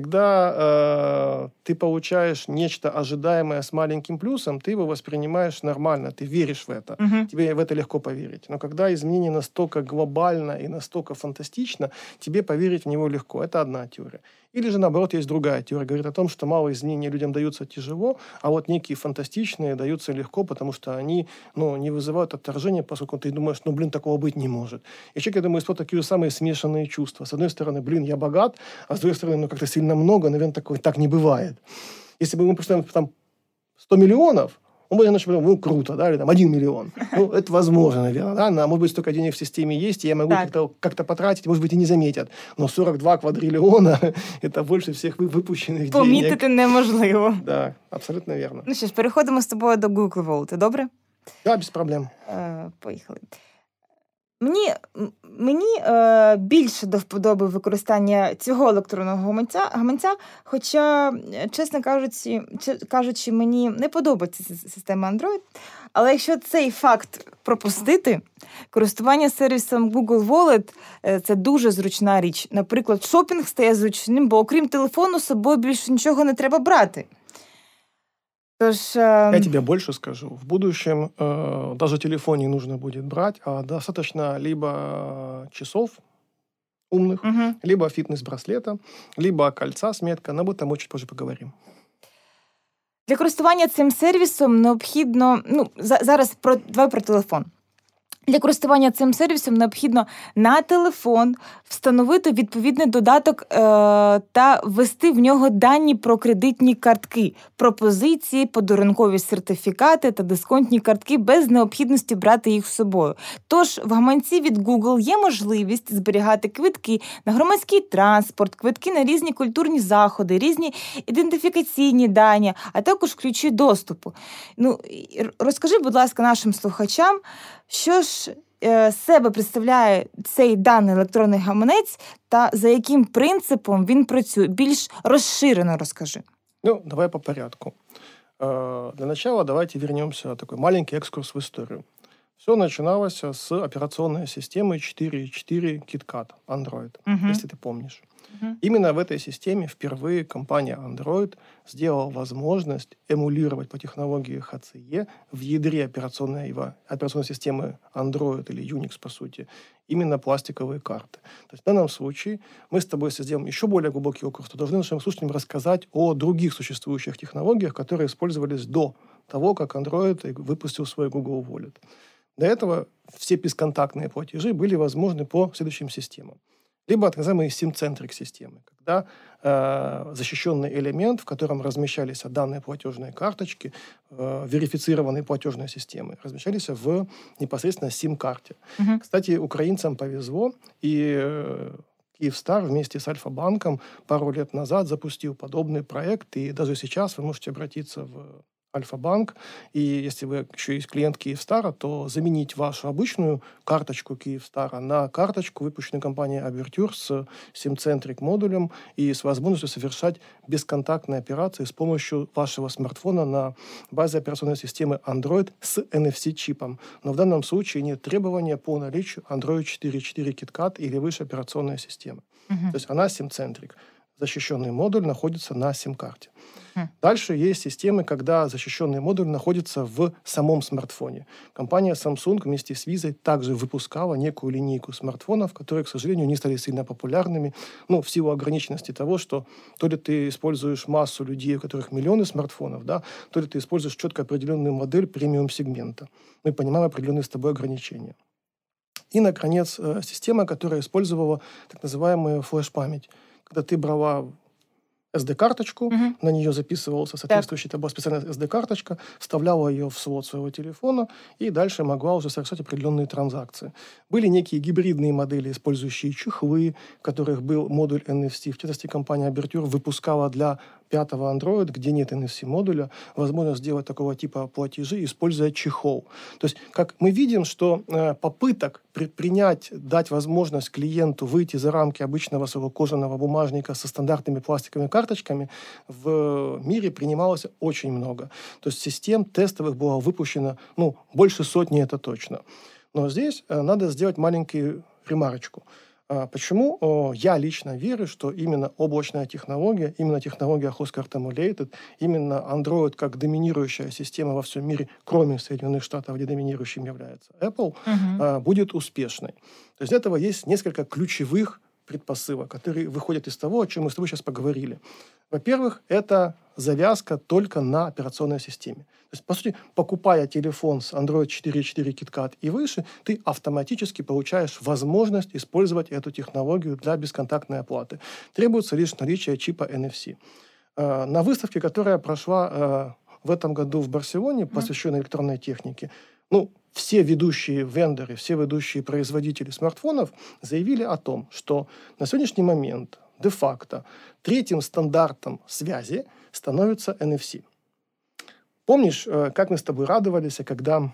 Когда ты получаешь нечто ожидаемое с маленьким плюсом, ты его воспринимаешь нормально, ты веришь в это. Тебе в это легко поверить. Но когда изменение настолько глобально и настолько фантастично, тебе поверить в него легко. Это одна теория. Или же, наоборот, есть другая теория. Говорит о том, что малые изменения людям даются тяжело, а вот некие фантастичные даются легко, потому что они не вызывают отторжения, поскольку ты думаешь, такого быть не может. И человек, я думаю, испытывает такие же самые смешанные чувства. С одной стороны, я богат, а с другой стороны, как-то сильно много, наверное, так не бывает. Если бы мы представим там 100 миллионов, он будет начать, круто, да, или там 1 миллион. Это возможно, наверное, да, может быть, столько денег в системе есть, и я могу как-то потратить, может быть, и не заметят. Но 42 квадриллиона – это больше всех выпущенных денег. Помітити неможливо. Да, абсолютно верно. Ну що ж, переходимо з тобою до Google Wallet, добре? Да, без проблем. Поїхали. Мені більше до вподоби використання цього електронного гаманця, хоча, чесно кажучи, мені не подобається система Android, але якщо цей факт пропустити, користування сервісом Google Wallet – це дуже зручна річ. Наприклад, шопінг стає зручним, бо окрім телефону з собою більше нічого не треба брати. Я тебе больше скажу. В будущем даже телефон не нужно будет брать, а достаточно либо часов умных, либо фитнес-браслета, либо кольца с меткой. Об этом мы чуть позже поговорим. Для користування цим сервісом необхідно, зараз давай про телефон. Для користування цим сервісом необхідно на телефон встановити відповідний додаток та ввести в нього дані про кредитні картки, пропозиції, подарункові сертифікати та дисконтні картки без необхідності брати їх з собою. Тож в гаманці від Google є можливість зберігати квитки на громадський транспорт, квитки на різні культурні заходи, різні ідентифікаційні дані, а також ключі доступу. Розкажи, будь ласка, нашим слухачам, що ж себе представляє цей даний електронний гаманець та за яким принципом він працює? Більш розширено розкажи. Давай по порядку. Для начала давайте вернемся, такой маленький экскурс в историю. Все начиналось с операционной системы 4.4 KitKat Android, если ты помнишь. Именно в этой системе впервые компания Android сделала возможность эмулировать по технологии HCE в ядре операционной системы Android или Unix, по сути, именно пластиковые карты. То есть в данном случае мы с тобой, если сделаем еще более глубокий округ, то должны нашим слушателям рассказать о других существующих технологиях, которые использовались до того, как Android выпустил свой Google Wallet. До этого все бесконтактные платежи были возможны по следующим системам. Либо так называемые SIM-центрик системы, когда защищенный элемент, в котором размещались данные платежные карточки, верифицированные платежной системы, размещались непосредственно SIM-карте. Кстати, украинцам повезло, и Киевстар вместе с Альфа-банком пару лет назад запустил подобный проект, и даже сейчас вы можете обратиться в Альфа-банк, и если вы еще есть клиент Киевстара, то заменить вашу обычную карточку Киевстара на карточку, выпущенную компанией Aberture с SIM-центрик модулем и с возможностью совершать бесконтактные операции с помощью вашего смартфона на базе операционной системы Android с NFC-чипом. Но в данном случае нет требования по наличию Android 4.4 KitKat или выше операционной системы. То есть она SIM-центрик. Защищенный модуль находится на SIM-карте. Дальше есть системы, когда защищенный модуль находится в самом смартфоне. Компания Samsung вместе с Visa также выпускала некую линейку смартфонов, которые, к сожалению, не стали сильно популярными, в силу ограниченности того, что то ли ты используешь массу людей, у которых миллионы смартфонов, да, то ли ты используешь четко определенную модель премиум-сегмента. Мы понимаем определенные с тобой ограничения. И, наконец, система, которая использовала так называемую флеш-память. Когда ты брала SD-карточку, на нее записывался соответствующий, это была специальная SD-карточка, вставляла ее в слот своего телефона и дальше могла уже совершать определенные транзакции. Были некие гибридные модели, использующие чехлы, в которых был модуль NFC. В частности, компания Aberture выпускала для 5-го Android, где нет NFC-модуля, возможно сделать такого типа платежи, используя чехол. То есть, как мы видим, что попыток предпринять, дать возможность клиенту выйти за рамки обычного своего кожаного бумажника со стандартными пластиковыми карточками в мире принималось очень много. То есть систем тестовых было выпущено, больше сотни, это точно. Но здесь надо сделать маленькую ремарочку. Почему я лично верю, что именно облачная технология, именно технология Host Card Emulated, именно Android как доминирующая система во всем мире, кроме Соединенных Штатов, где доминирующим является Apple, будет успешной. То есть для этого есть несколько ключевых предпосылок, которые выходят из того, о чем мы с тобой сейчас поговорили. Во-первых, это завязка только на операционной системе. То есть, по сути, покупая телефон с Android 4.4 KitKat и выше, ты автоматически получаешь возможность использовать эту технологию для бесконтактной оплаты. Требуется лишь наличие чипа NFC. На выставке, которая прошла в этом году в Барселоне, посвященной электронной технике, все ведущие вендоры, все ведущие производители смартфонов заявили о том, что на сегодняшний момент де-факто третьим стандартом связи становится NFC. Помнишь, как мы с тобой радовались, когда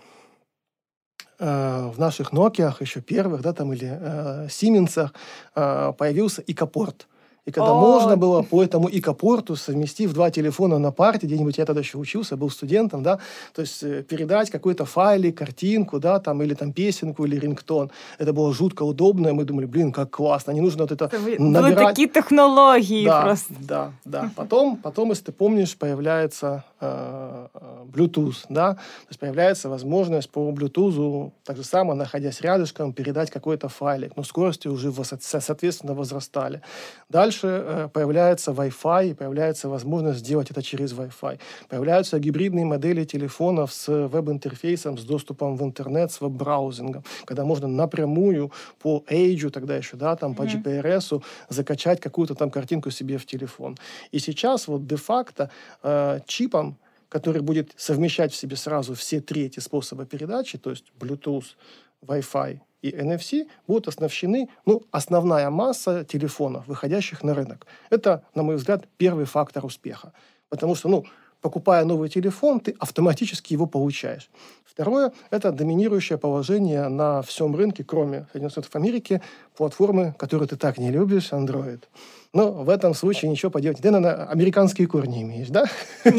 в наших Nokia'х, еще первых, или Siemens'ах появился ИК-порт. И когда можно было по этому ИК-порту, совместив 2 телефона на парте, где-нибудь я тогда еще учился, был студентом, то есть передать какой-то файлик, картинку, или песенку, или рингтон. Это было жутко удобно, и мы думали, как классно, не нужно это набирать. Были такие технологии да, просто. Да. Потом, если ты помнишь, появляется Bluetooth, да, то есть появляется возможность по Bluetooth, так же самое, находясь рядышком, передать какой-то файлик, но скорости уже, соответственно, возрастали. Дальше появляется Wi-Fi, появляется возможность сделать это через Wi-Fi. Появляются гибридные модели телефонов с веб-интерфейсом, с доступом в интернет, с веб-браузингом, когда можно напрямую по Edge, тогда еще, да, там, по GPRS закачать какую-то там картинку себе в телефон. И сейчас вот де-факто чипом, который будет совмещать в себе сразу все три эти способа передачи, то есть Bluetooth, Wi-Fi и NFC, будут оснащены, основная масса телефонов, выходящих на рынок. Это, на мой взгляд, первый фактор успеха. Потому что, покупая новый телефон, ты автоматически его получаешь. Второе – это доминирующее положение на всем рынке, кроме Соединенных Штатов Америки, платформы, которую ты так не любишь, Android. Но в этом случае ничего поделать. Ты, наверное, американські корні имеешь, да?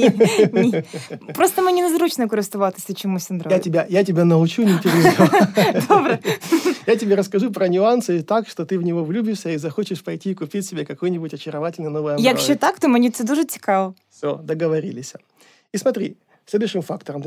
Ні. Просто мені незручно користуватися чомусь Android. Я тебя научу, не переживай. Добре. Я тебе расскажу про нюансы так, что ты в него влюбишься и захочешь пойти и купить себе какой-нибудь очаровательный новый Android. Якщо так, то мені це дуже цікаво. Все, договорились. И смотри, следующим фактором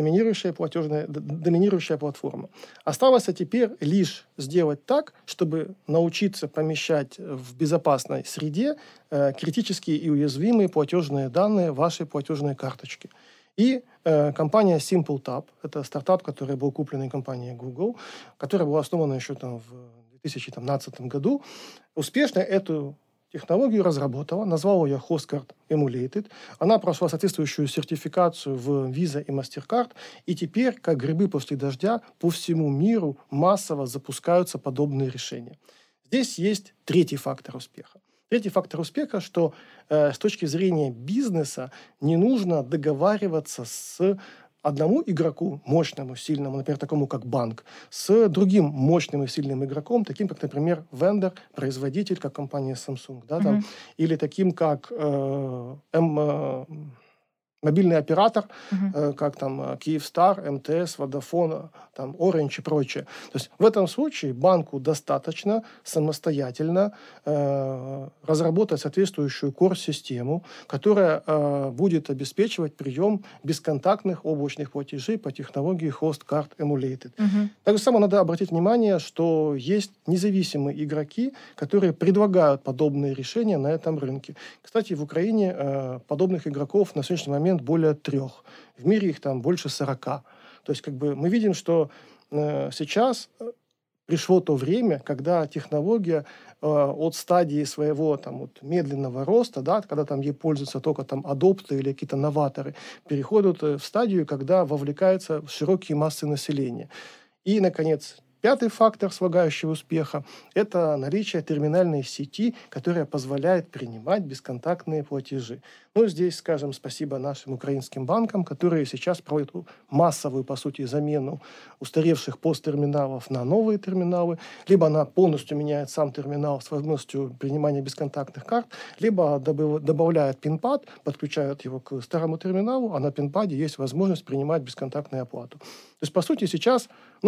доминирующая платформа. Осталось теперь лишь сделать так, чтобы научиться помещать в безопасной среде критические и уязвимые платежные данные вашей платежной карточки. И компания SimpleTap, это стартап, который был куплен компанией Google, которая была основана еще в 2017 году, успешно эту технологию разработала, назвала ее HostCard Emulated. Она прошла соответствующую сертификацию в Visa и MasterCard, и теперь, как грибы после дождя, по всему миру массово запускаются подобные решения. Здесь есть третий фактор успеха. Третий фактор успеха, что с точки зрения бизнеса не нужно договариваться с одному игроку, мощному, сильному, например, такому как банк, с другим мощным и сильным игроком, таким как, например, вендор, производитель, как компания Samsung, да, там, или таким как мобильный оператор, как там Киевстар, МТС, Vodafone, там, Orange и прочее. То есть в этом случае банку достаточно самостоятельно разработать соответствующую core-систему, которая будет обеспечивать прием бесконтактных облачных платежей по технологии HostCard Emulated. Так же самое надо обратить внимание, что есть независимые игроки, которые предлагают подобные решения на этом рынке. Кстати, в Украине подобных игроков на сегодняшний момент более 3. В мире их там больше 40. То есть мы видим, что сейчас пришло то время, когда технология от стадии своего медленного роста, да, когда там ей пользуются только адопты или какие-то новаторы, переходят в стадию, когда вовлекаются широкие массы населения. И, наконец, пятый фактор слагающего успеха – это наличие терминальной сети, которая позволяет принимать бесконтактные платежи. Здесь скажем спасибо нашим украинским банкам, которые сейчас проводят массовую, по сути, замену устаревших посттерминалов на новые терминалы. Либо она полностью меняет сам терминал с возможностью принимания бесконтактных карт, либо добавляет пин-пад, подключают его к старому терминалу, а на пин-паде есть возможность принимать бесконтактную оплату. То есть, по сути, сейчас,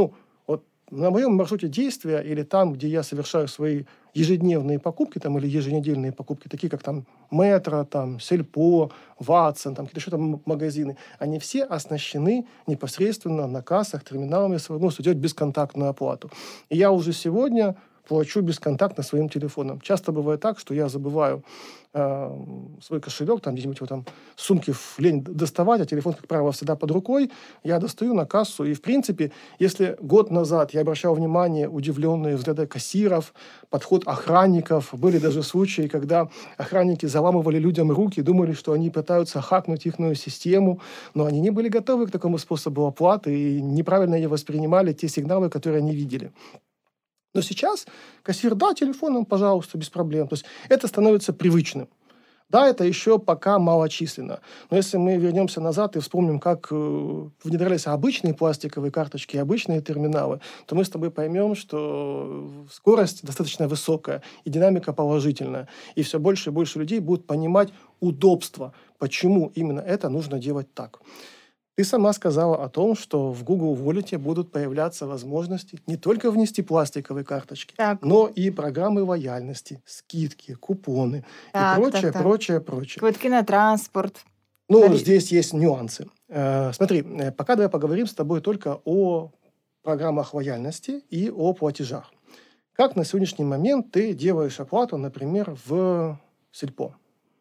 на моем маршруте действия или там, где я совершаю свои ежедневные покупки или еженедельные покупки, такие как Метро, Сельпо, Ватсон, какие-то еще магазины, они все оснащены непосредственно на кассах, терминалами с возможностью делать бесконтактную оплату. И я уже сегодня плачу бесконтактно своим телефоном. Часто бывает так, что я забываю свой кошелек, где-нибудь его сумки лень доставать, а телефон, как правило, всегда под рукой. Я достаю на кассу. И, в принципе, если год назад я обращал внимание, удивленные взгляды кассиров, подход охранников, были даже случаи, когда охранники заламывали людям руки, думали, что они пытаются хакнуть их систему, но они не были готовы к такому способу оплаты и неправильно ее воспринимали те сигналы, которые они видели. Но сейчас кассир, да, телефоном, пожалуйста, без проблем. То есть это становится привычным. Да, это еще пока малочисленно. Но если мы вернемся назад и вспомним, как внедрялись обычные пластиковые карточки, обычные терминалы, то мы с тобой поймем, что скорость достаточно высокая и динамика положительная. И все больше и больше людей будут понимать удобство, почему именно это нужно делать так. Ты сама сказала о том, что в Google Wallet будут появляться возможности не только внести пластиковые карточки, но и программы лояльности, скидки, купоны и прочее. Квитки на транспорт. Ну, здесь есть нюансы. Смотри, пока давай поговорим с тобой только о программах лояльности и о платежах. Как на сегодняшний момент ты делаешь оплату, например, в Сельпо?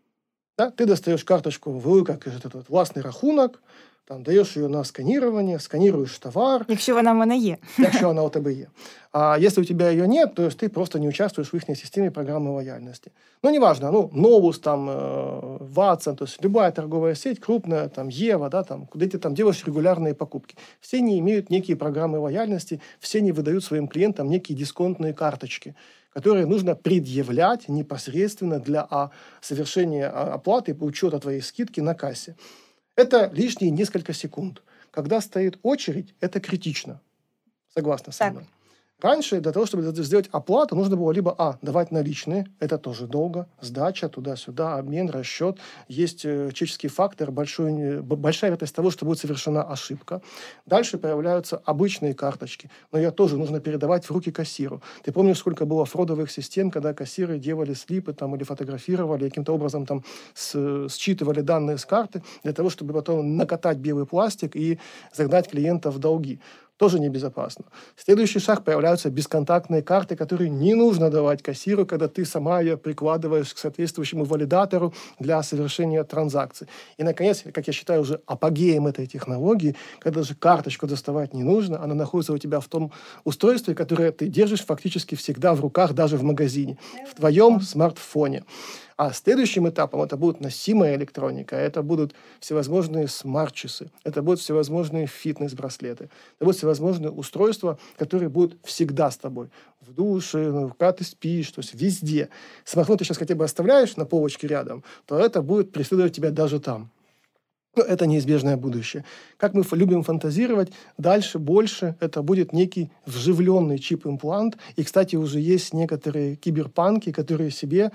Да? Ты достаешь карточку, как этот власний рахунок, там, даєш її на сканирование, сканируешь товар. Якщо вона в мене є. Якщо вона у тебе є. А если у тебя ее нет, то есть ты просто не участвуешь в их системе программы лояльности. Ну, неважно, Новус, там, Ватсон, то есть любая торговая сеть, крупная, там, Ева, да, там, куда ты там делаешь регулярные покупки. Все они имеют некие программы лояльности, все они выдают своим клиентам некие дисконтные карточки, которые нужно предъявлять непосредственно для совершения оплаты и учета твоей скидки на кассе. Это лишние несколько секунд. Когда стоит очередь, это критично. Согласна со мной? Раньше для того, чтобы сделать оплату, нужно было либо давать наличные, это тоже долго, сдача туда-сюда, обмен, расчет. Есть человеческий фактор, большая вероятность того, что будет совершена ошибка. Дальше появляются обычные карточки, но ее тоже нужно передавать в руки кассиру. Ты помнишь, сколько было фродовых систем, когда кассиры делали слипы там, или фотографировали, каким-то образом там считывали данные с карты для того, чтобы потом накатать белый пластик и загнать клиента в долги. Тоже небезопасно. Следующий шаг — появляются бесконтактные карты, которые не нужно давать кассиру, когда ты сама ее прикладываешь к соответствующему валидатору для совершения транзакций. И, наконец, как я считаю, уже апогеем этой технологии, когда даже карточку доставать не нужно, она находится у тебя в том устройстве, которое ты держишь фактически всегда в руках, даже в магазине, в твоем смартфоне. А следующим этапом это будет носимая электроника, это будут всевозможные смарт-часы, это будут всевозможные фитнес-браслеты, это будут всевозможные устройства, которые будут всегда с тобой. В душе, когда ты спишь, то есть везде. Смартфон ты сейчас хотя бы оставляешь на полочке рядом, то это будет преследовать тебя даже там. Но это неизбежное будущее. Как мы любим фантазировать, дальше больше это будет некий вживленный чип-имплант. И, кстати, уже есть некоторые киберпанки, которые себе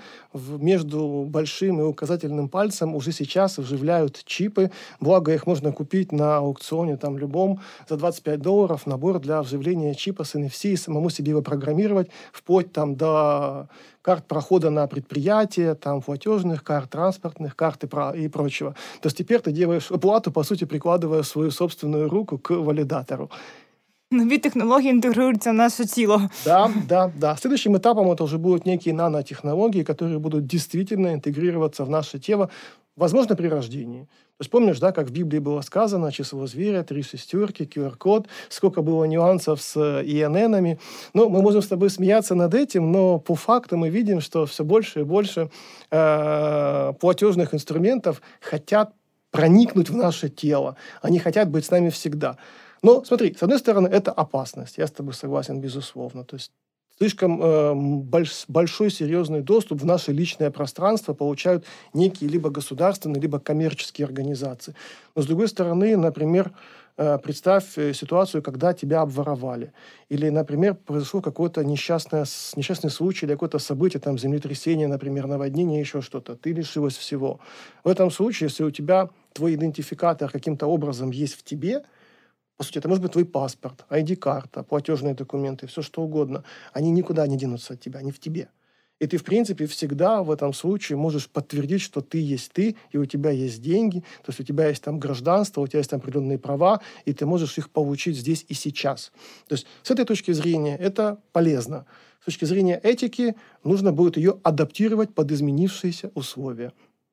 между большим и указательным пальцем уже сейчас вживляют чипы. Благо, их можно купить на аукционе там любом за $25 набор для вживления чипа с NFC и самому себе его программировать, вплоть там до карт прохода на предприятие, там платежных карт, транспортных карт и прочего. То есть теперь ты делаешь оплату, по сути, прикладывая свою собственную руку к валидатору. Нові технології інтегруються в наше тіло. Да. Следующим этапом это уже будут некие нанотехнологии, которые будут действительно интегрироваться в наше тело, возможно, при рождении. То есть помнишь, да, как в Библии было сказано, число зверя, 3 шестерки, QR-код, сколько было нюансов с ИННами. Ну, мы можем с тобой смеяться над этим, но по факту мы видим, что все больше и больше платежных инструментов хотят проникнуть в наше тело. Они хотят быть с нами всегда. Но смотри, с одной стороны, это опасность. Я с тобой согласен, безусловно. То есть слишком большой серьезный доступ в наше личное пространство получают некие либо государственные, либо коммерческие организации. Но с другой стороны, например, представь ситуацию, когда тебя обворовали. Или, например, произошло какой-то несчастный случай или какое-то событие, там, землетрясение, например, наводнение, еще что-то. Ты лишилась всего. В этом случае, если у тебя твой идентификатор каким-то образом есть в тебе, по сути, это может быть твой паспорт, ID-карта, платежные документы, все что угодно. Они никуда не денутся от тебя, они в тебе. И ты, в принципе, всегда в этом случае можешь подтвердить, что ты есть ты, и у тебя есть деньги, то есть у тебя есть там гражданство, у тебя есть там определенные права, и ты можешь их получить здесь и сейчас. То есть с этой точки зрения это полезно. С точки зрения этики нужно будет ее адаптировать под изменившиеся условия.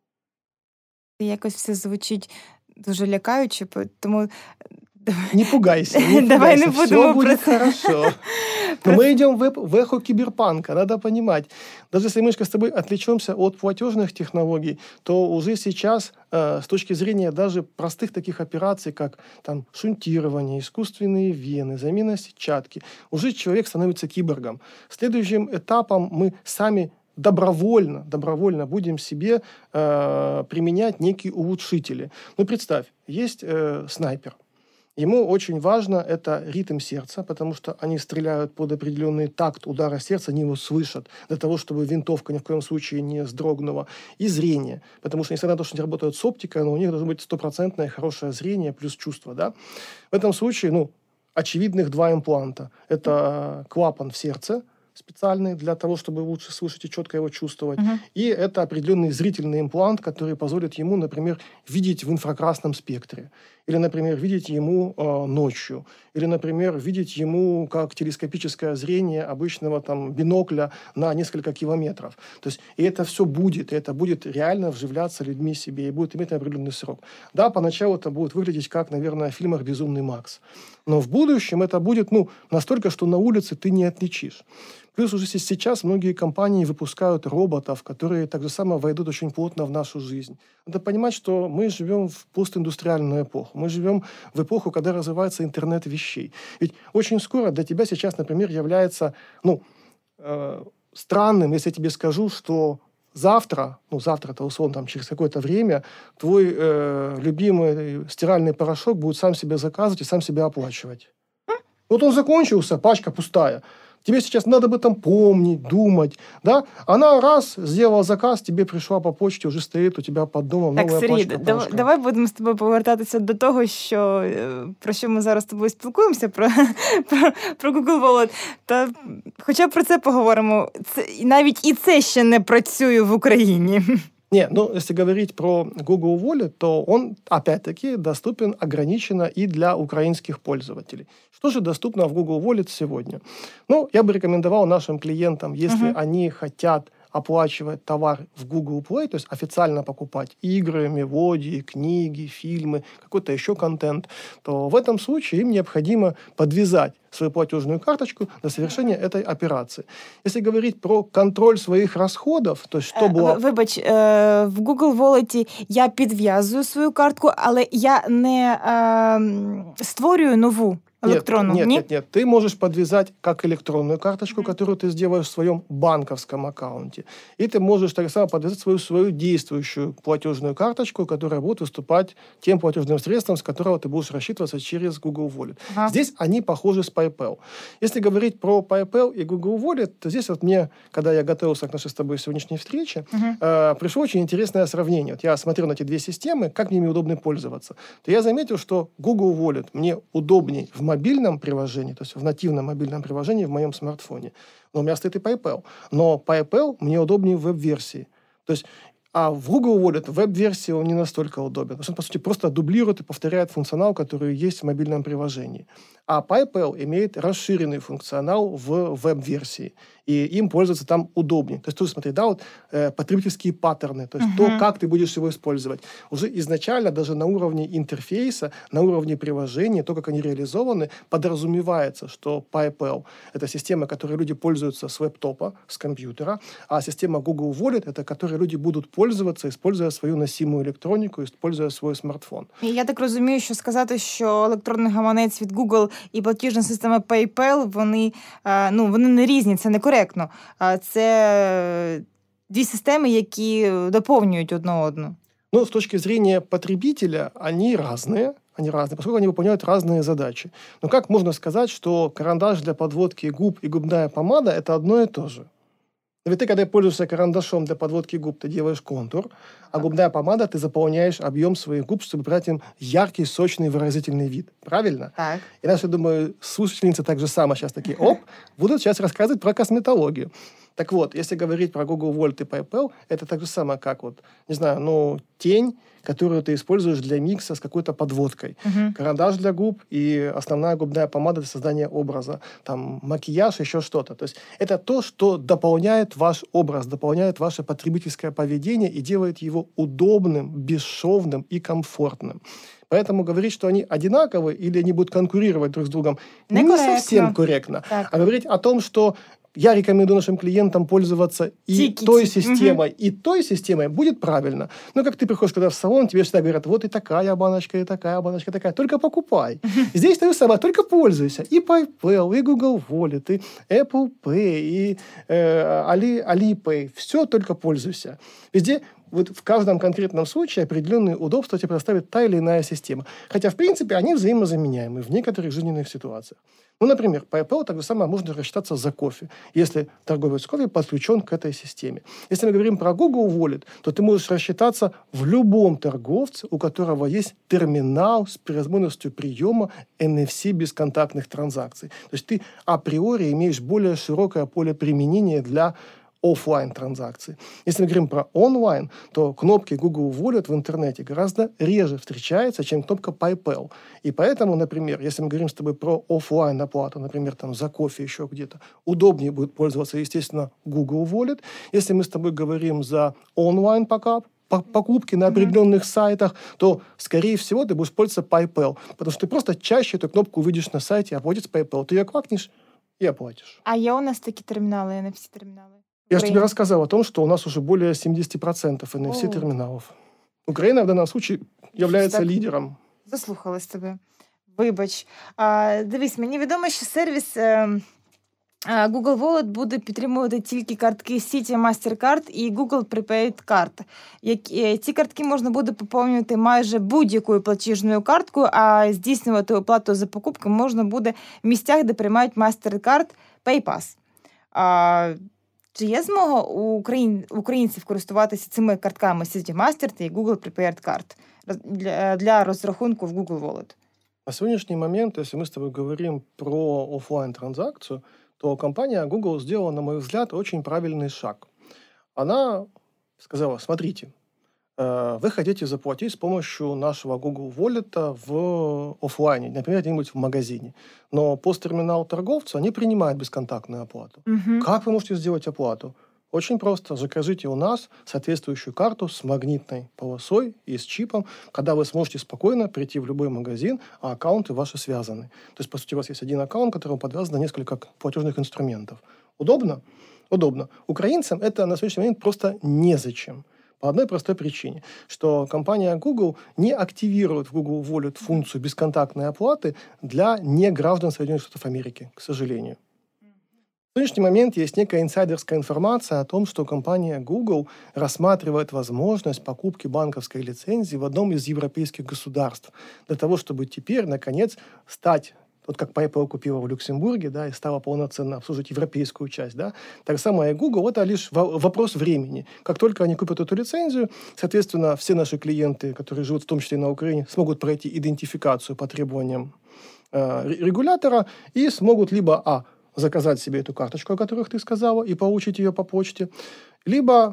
Якось все звучить дуже лякаюче, тому... Не пугайся, Давай не будем все будет хорошо. Но мы идем в эхо киберпанка, надо понимать. Даже если мы с тобой отвлечемся от платежных технологий, то уже сейчас с точки зрения даже простых таких операций, как там шунтирование, искусственные вены, замена сетчатки, уже человек становится киборгом. Следующим этапом мы сами добровольно будем себе применять некие улучшители. Ну, представь, есть снайпер. Ему очень важно это ритм сердца, потому что они стреляют под определенный такт удара сердца, они его слышат, для того, чтобы винтовка ни в коем случае не вздрогнула. И зрение, потому что, несмотря на то, что они работают с оптикой, но у них должно быть стопроцентное хорошее зрение плюс чувство. Да? В этом случае, очевидных 2 импланта. Это клапан в сердце, специальный для того, чтобы лучше слышать и четко его чувствовать. И это определенный зрительный имплант, который позволит ему, например, видеть в инфракрасном спектре. Или, например, видеть ему ночью. Или, например, видеть ему как телескопическое зрение обычного там, бинокля на несколько километров. То есть, и это все будет. И это будет реально вживляться людьми себе. И будет иметь определенный срок. Да, поначалу это будет выглядеть как, наверное, в фильмах «Безумный Макс». Но в будущем это будет настолько, что на улице ты не отличишь. Плюс уже сейчас многие компании выпускают роботов, которые так же само войдут очень плотно в нашу жизнь. Надо понимать, что мы живем в постиндустриальную эпоху. Мы живем в эпоху, когда развивается интернет вещей. Ведь очень скоро для тебя сейчас, например, является странным, если я тебе скажу, что завтра, это условно там, через какое-то время, твой любимый стиральный порошок будет сам себе заказывать и сам себя оплачивать. Вот он закончился, пачка пустая. Тебе сейчас надо об этом помнить, думать, да? Она раз сделала заказ, тебе прийшла по почті, вже стоїть у тебе під домом нова пачка. Давай будемо з тобою повертатися до того, про що ми зараз з тобою спілкуємося, про Google Wallet. Та хоча б про це поговоримо. Навіть і це ще не працює в Україні. Не, если говорить про Google Wallet, то он, опять-таки, доступен ограниченно и для украинских пользователей. Что же доступно в Google Wallet сегодня? Я бы рекомендовал нашим клиентам, если они хотят оплачивать товар в Google Play, то есть официально покупать игры, мелодии, книги, фильмы, какой-то еще контент, то в этом случае им необходимо подвязать свою платежную карточку для совершения этой операции. Если говорить про контроль своих расходов, то есть что было... Вибач, в Google Wallet я підв'язую свою картку, але я не створюю нову электронную. Нет. Ты можешь подвязать как электронную карточку, которую ты сделаешь в своем банковском аккаунте. И ты можешь так само подвязать свою действующую платежную карточку, которая будет выступать тем платежным средством, с которого ты будешь рассчитываться через Google Wallet. Здесь они похожи с PayPal. Если говорить про PayPal и Google Wallet, то здесь мне, когда я готовился к нашей с тобой сегодняшней встрече, пришло очень интересное сравнение. Я смотрел на эти две системы, как мне удобно пользоваться. То я заметил, что Google Wallet мне удобней в мобильном приложении, то есть в нативном мобильном приложении в моем смартфоне. Но у меня стоит и PayPal. Но PayPal мне удобнее в веб-версии. То есть, а в Google Wallet веб-версии он не настолько удобен. Потому что он, по сути, просто дублирует и повторяет функционал, который есть в мобильном приложении. А PayPal имеет расширенный функционал в веб-версии. И им пользоваться там удобнее. То есть, тоже смотри, потребительские паттерны, то есть то, как ты будешь его использовать. Уже изначально, даже на уровне интерфейса, на уровне приложения, то, как они реализованы, подразумевается, что PayPal – это система, которой люди пользуются с веб-топа, с компьютера, а система Google Wallet – это которой люди будут пользоваться, используя свою носимую електроніку, используя свой смартфон. І я так розумію, що сказати, що електронний гаманець від Google і платіжна система PayPal, вони не різні, це некоректно. Це дві системи, які доповнюють одну одну. С точки зрения потребителя, они разные, поскольку они выполняют разные задачи. Но как можно сказать, что карандаш для подводки губ и губная помада – это одно и то же? Ведь ты, когда пользуешься карандашом для подводки губ, ты делаешь контур, а губная помада ты заполняешь объем своих губ, чтобы придать им яркий, сочный, выразительный вид. Правильно? Так. И наши, думаю, слушательницы так же само сейчас такие, будут сейчас рассказывать про косметологию. Так вот, если говорить про Google Wallet и PayPal, это так же самое, как тень, которую ты используешь для микса с какой-то подводкой. Карандаш для губ и основная губная помада для создания образа. Там макияж, еще что-то. То есть это то, что дополняет ваш образ, дополняет ваше потребительское поведение и делает его удобным, бесшовным и комфортным. Поэтому говорить, что они одинаковые или они будут конкурировать друг с другом, не совсем корректно. Так. А говорить о том, что я рекомендую нашим клиентам пользоваться и той системой, будет правильно. Но как ты приходишь когда в салон, тебе всегда говорят, вот и такая баночка, и такая баночка, такая. Только покупай. Здесь то же самое, только пользуйся. И PayPal, и Google Wallet, и Apple Pay, и Alipay. Все только пользуйся. Везде вот в каждом конкретном случае определенные удобства тебе предоставит та или иная система. Хотя, в принципе, они взаимозаменяемы в некоторых жизненных ситуациях. Ну, например, PayPal так же самое можно рассчитаться за кофе, если торговец кофе подключен к этой системе. Если мы говорим про Google Wallet, то ты можешь рассчитаться в любом торговце, у которого есть терминал с возможностью приема NFC бесконтактных транзакций. То есть ты априори имеешь более широкое поле применения для офлайн транзакции. Если мы говорим про онлайн, то кнопки Google Wallet в интернете гораздо реже встречаются, чем кнопка PayPal. И поэтому, например, если мы говорим с тобой про офлайн оплату, например, там за кофе еще где-то, удобнее будет пользоваться, естественно, Google Wallet. Если мы с тобой говорим за онлайн покупки на определенных сайтах, то, скорее всего, ты будешь пользоваться PayPal, потому что ты просто чаще эту кнопку увидишь на сайте, оплатить с PayPal. Ты ее квакнешь и оплатишь. А є у нас такі термінали, NFC-термінали? Я же тебе рассказал о том, что у нас уже более 70% NFC-терминалов. Украина в данном случае является лидером. Заслухалась тебе. Вибач. Дивись, мені відомо, що сервіс Google Wallet буде підтримувати тільки картки Citi, MasterCard і Google Prepaid Card. Ці картки можна буде поповнювати майже будь-якою платіжною карткою, а здійснювати оплату за покупки можна буде в місцях, де приймають MasterCard, PayPass. Чи є змога у українців користуватися цими картками Citi, Master і Google Prepaid Card для розрахунку в Google Wallet? На сегодняшний момент, если мы с тобой говорим про офлайн-транзакцию, то компания Google сделала, на мой взгляд, очень правильный шаг. Она сказала, смотрите, вы хотите заплатить с помощью нашего Google Wallet в офлайне, например, где-нибудь в магазине. Но посттерминал торговца не принимает бесконтактную оплату. Как вы можете сделать оплату? Очень просто. Закажите у нас соответствующую карту с магнитной полосой и с чипом, когда вы сможете спокойно прийти в любой магазин, а аккаунты ваши связаны. То есть, по сути, у вас есть один аккаунт, которому подвязано несколько платежных инструментов. Удобно? Удобно. Украинцам это на сегодняшний момент просто незачем. По одной простой причине, что компания Google не активирует в Google Wallet функцию бесконтактной оплаты для неграждан Соединенных Штатов Америки, к сожалению. В сегодняшний момент есть некая инсайдерская информация о том, что компания Google рассматривает возможность покупки банковской лицензии в одном из европейских государств, для того, чтобы теперь, наконец, стать, вот как PayPal купила в Люксембурге, да, и стала полноценно обслуживать европейскую часть, да, так самое и Google, это лишь вопрос времени. Как только они купят эту лицензию, соответственно, все наши клиенты, которые живут в том числе и на Украине, смогут пройти идентификацию по требованиям регулятора и смогут либо заказать себе эту карточку, о которой ты сказала, и получить ее по почте, либо,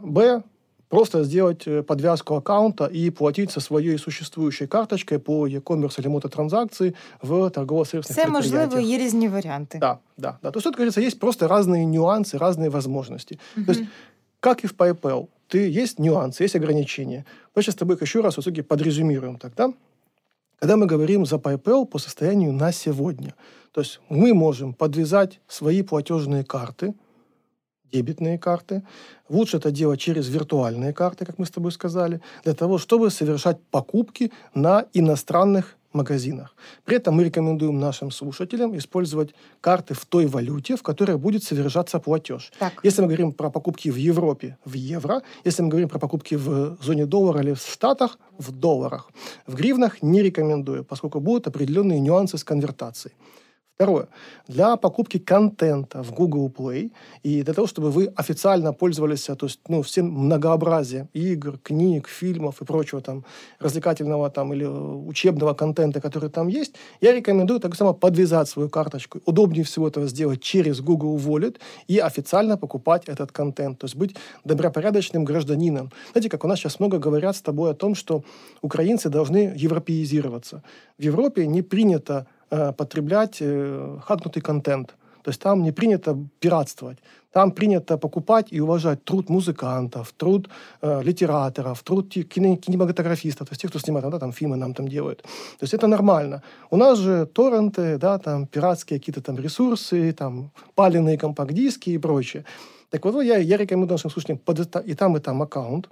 просто сделать подвязку аккаунта и платить со своей существующей карточкой по e-commerce или мототранзакции в торгово-сервисных предприятиях. Все можливо, є різні варіанти. Да. То есть, тут, кажется, есть просто разные нюансы, разные возможности. То есть, как и в PayPal, есть нюансы, есть ограничения. Мы сейчас с тобой еще раз в итоге подрезюмируем тогда. Когда мы говорим за PayPal по состоянию на сегодня, то есть мы можем подвязать свои платежные карты, дебетные карты. Лучше это делать через виртуальные карты, как мы с тобой сказали, для того, чтобы совершать покупки на иностранных магазинах. При этом мы рекомендуем нашим слушателям использовать карты в той валюте, в которой будет совершаться платеж. Так. Если мы говорим про покупки в Европе, в евро. Если мы говорим про покупки в зоне доллара или в Штатах, в долларах. В гривнах не рекомендую, поскольку будут определенные нюансы с конвертацией. Второе. Для покупки контента в Google Play и для того, чтобы вы официально пользовались, то есть, всем многообразием игр, книг, фильмов и прочего там развлекательного там или учебного контента, который там есть, я рекомендую так само подвязать свою карточку. Удобнее всего этого сделать через Google Wallet и официально покупать этот контент. То есть быть добропорядочным гражданином. Знаете, как у нас сейчас много говорят с тобой о том, что украинцы должны европеизироваться. В Европе не принято потреблять хакнутый контент. То есть там не принято пиратствовать. Там принято покупать и уважать труд музыкантов, труд литераторов, труд кинематографистов, то есть тех, кто снимает, там фильмы нам там делают. То есть это нормально. У нас же торренты, там пиратские какие-то там ресурсы, там паленые компакт-диски и прочее. Так вот, я рекомендую нашим слушателям и там аккаунт,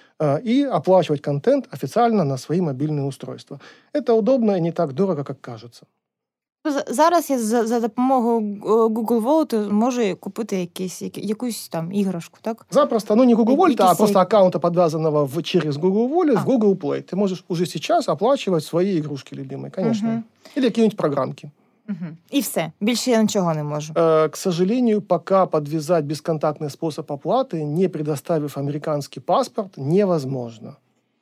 и оплачивать контент официально на свои мобильные устройства. Это удобно и не так дорого, как кажется. Зараз я за допомогою Google Wallet можу купити якусь там іграшку, так? Запросто. Не Google Wallet, а просто аккаунта, подвязанного через Google Wallet в Google Play. Ты можешь уже сейчас оплачивать свои игрушки любимые, конечно. Или какие-нибудь программки. І все. Більше я нічого не можу. К сожалению, пока подвязать бесконтактный способ оплаты, не предоставив американский паспорт, невозможно.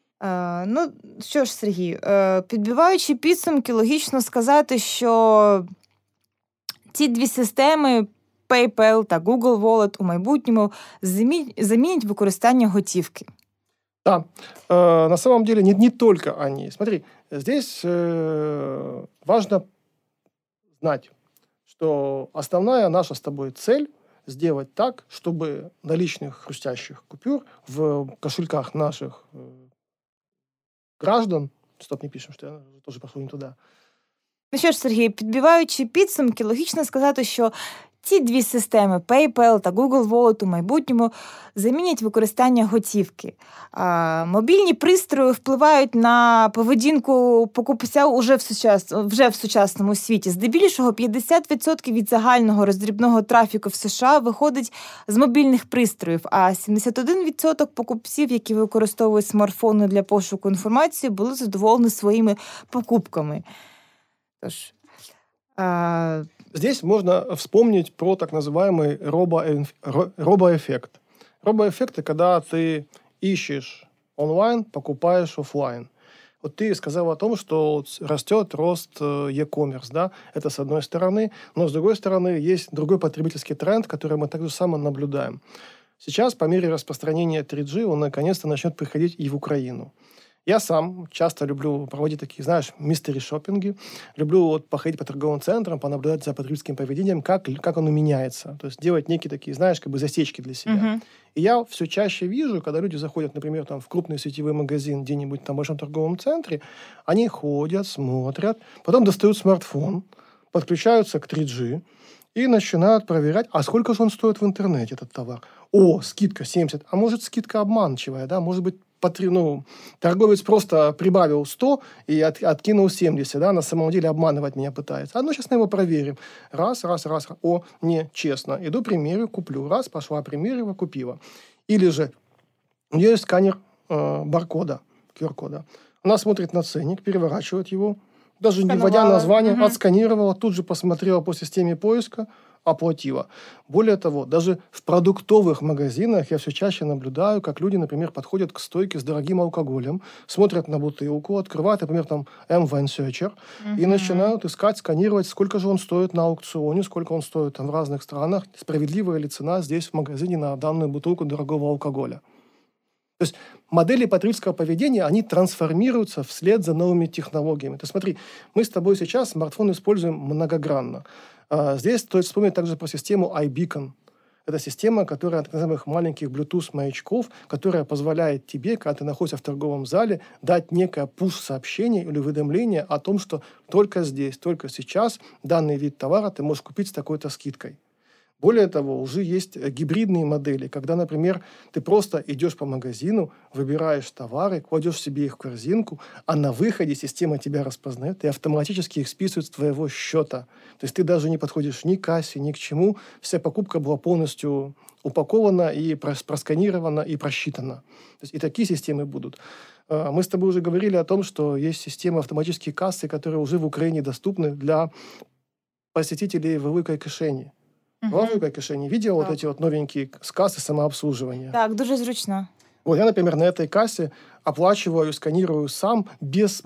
Що ж, Сергій, підбиваючи підсумки, логічно сказати, що ці дві системи PayPal та Google Wallet у майбутньому замінять використання готівки. Да, на самом деле не только они. Смотри, здесь важно знать, что основная наша с тобой цель сделать так, чтобы наличных хрустящих купюр в кошельках наших граждан, стоп, не пишем, что я тоже пошел не туда. Що ж, Сергій, підбиваючи підсумки, логічно сказати, що ці дві системи PayPal та Google Wallet у майбутньому замінять використання готівки. Мобільні пристрої впливають на поведінку покупця вже в сучасному світі. Здебільшого 50% від загального роздрібного трафіку в США виходить з мобільних пристроїв, а 71% покупців, які використовують смартфони для пошуку інформації, були задоволені своїми покупками. Тож... Здесь можно вспомнить про так называемый робоэффект. Робоэффект – это когда ты ищешь онлайн, покупаешь офлайн. Вот ты сказал о том, что растет рост e-commerce, да? Это с одной стороны, но с другой стороны есть другой потребительский тренд, который мы также само наблюдаем. Сейчас, по мере распространения 3G, он наконец-то начнет приходить и в Украину. Я сам часто люблю проводить такие, знаешь, мистери-шоппинги. Люблю походить по торговым центрам, понаблюдать за потребительским поведением, как оно меняется. То есть делать некие такие, знаешь, как бы засечки для себя. И я все чаще вижу, когда люди заходят, например, там, в крупный сетевой магазин где-нибудь там в большом торговом центре, они ходят, смотрят, потом достают смартфон, подключаются к 3G и начинают проверять, а сколько же он стоит в интернете, этот товар. О, скидка 70, а может, скидка обманчивая, да, может быть, торговец просто прибавил 100 и откинул 70, да, на самом деле обманывать меня пытается. Сейчас мы его проверим. Раз. О, не, честно. Иду примерю, куплю. Раз, пошла, примерила, купила. Или же у нее есть сканер баркода, QR-кода. Она смотрит на ценник, переворачивает его, даже не вводя название, отсканировала, тут же посмотрела по системе поиска, оплатила. Более того, даже в продуктовых магазинах я все чаще наблюдаю, как люди, например, подходят к стойке с дорогим алкоголем, смотрят на бутылку, открывают, например, там M-Wine Searcher и начинают искать, сканировать, сколько же он стоит на аукционе, сколько он стоит там в разных странах, справедливая ли цена здесь в магазине на данную бутылку дорогого алкоголя. То есть модели потребительского поведения, они трансформируются вслед за новыми технологиями. Ты смотри, мы с тобой сейчас смартфон используем многогранно. Здесь стоит вспомнить также про систему iBeacon. Это система, которая от так называемых маленьких Bluetooth-маячков, которая позволяет тебе, когда ты находишься в торговом зале, дать некое пуш-сообщение или уведомление о том, что только здесь, только сейчас данный вид товара ты можешь купить с такой-то скидкой. Более того, уже есть гибридные модели, когда, например, ты просто идешь по магазину, выбираешь товары, кладешь себе их в корзинку, а на выходе система тебя распознает и автоматически их списывает с твоего счета. То есть ты даже не подходишь ни к кассе, ни к чему. Вся покупка была полностью упакована и просканирована и просчитана. То есть и такие системы будут. Мы с тобой уже говорили о том, что есть системы автоматические кассы, которые уже в Украине доступны для посетителей в великой кишені. В великой кишені. Видела вот эти вот новенькие с кассы самообслуживания? Так, дуже зручно. Вот я, например, на этой кассе оплачиваю, сканирую сам без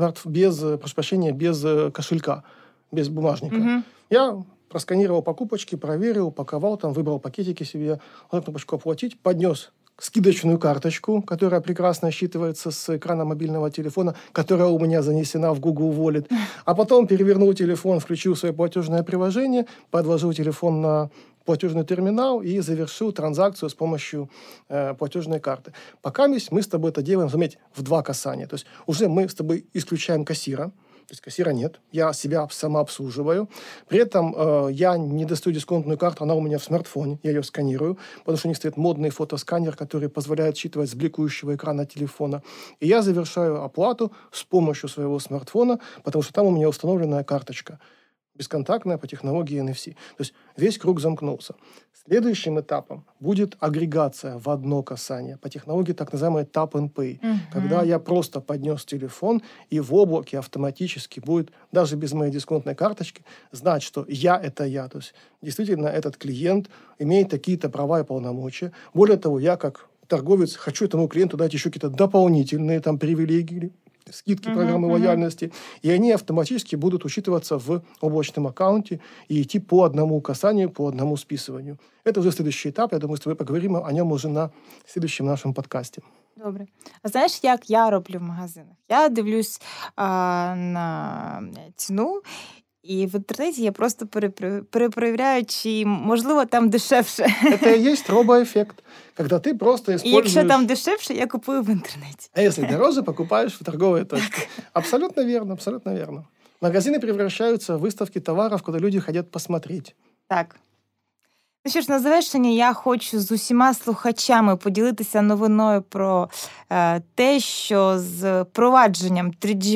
кошелька, без бумажника. Я просканировал покупочки, проверил, упаковал, там, выбрал пакетики себе, вот кнопочку «Оплатить», поднес скидочную карточку, которая прекрасно считывается с экрана мобильного телефона, которая у меня занесена в Google Wallet, а потом перевернул телефон, включил свое платежное приложение, подложил телефон на платежный терминал и завершил транзакцию с помощью платежной карты. Пока мы с тобой это делаем, заметь, в 2 касания. То есть уже мы с тобой исключаем кассира, то есть кассира нет, я себя самообслуживаю. При этом я не достаю дисконтную карту, она у меня в смартфоне, я ее сканирую, потому что у них стоит модный фотосканер, который позволяет считывать с бликующего экрана телефона. И я завершаю оплату с помощью своего смартфона, потому что там у меня установленная карточка. бесконтактная по технологии NFC. То есть весь круг замкнулся. Следующим этапом будет агрегация в одно касание по технологии так называемой Tap and Pay, когда я просто поднес телефон, и в облаке автоматически будет, даже без моей дисконтной карточки, знать, что я – это я. То есть действительно этот клиент имеет такие-то права и полномочия. Более того, я как торговец хочу этому клиенту дать еще какие-то дополнительные там привилегии, скидки программы лояльности, и они автоматически будут учитываться в облачном аккаунте и идти по одному касанию, по одному списыванию. Это уже следующий этап. Я думаю, что мы поговорим о нем уже на следующем нашем подкасті. Добре. А знаєш, як я роблю в магазинах? Я дивлюсь на ціну, і в інтернеті я просто перепровіряю, чи, можливо, там дешевше. Это и есть робоэффект, когда ты просто используешь... И якщо там дешевше, я купую в интернете. А если дороже, покупаешь в торговой точке. Абсолютно верно, абсолютно верно. Магазины превращаются в выставки товаров, куда люди хотят посмотреть. Так. Ну що ж, на завершення я хочу з усіма слухачами поділитися новиною про те, що з впровадженням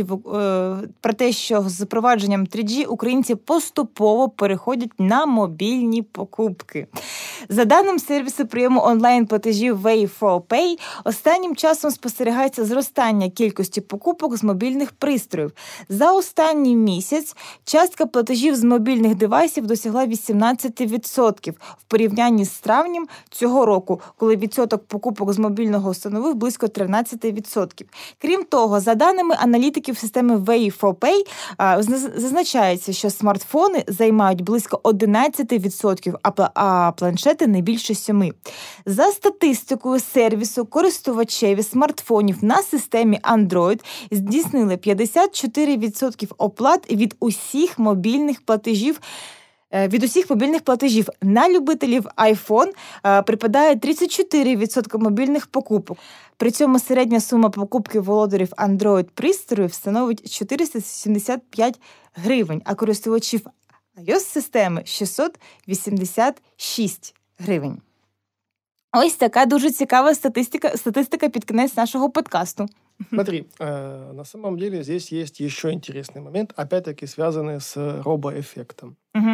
3G українці поступово переходять на мобільні покупки. За даним сервісу прийому онлайн-платежів Way4Pay, останнім часом спостерігається зростання кількості покупок з мобільних пристроїв. За останній місяць частка платежів з мобільних девайсів досягла 18%. В порівнянні з травнем цього року, коли відсоток покупок з мобільного становив близько 13%. Крім того, за даними аналітиків системи Way4Pay, зазначається, що смартфони займають близько 11%, а планшети не більше 7%. За статистикою сервісу, користувачеві смартфонів на системі Android здійснили 54% оплат від усіх мобільних платежів. На любителів iPhone припадає 34% мобільних покупок. При цьому середня сума покупки володарів Android-пристроїв становить 475 гривень, а користувачів iOS-системи – 686 гривень. Ось така дуже цікава статистика під кінець нашого подкасту. Смотри, на самом деле здесь есть еще интересный момент, опять-таки связанный с робоэффектом.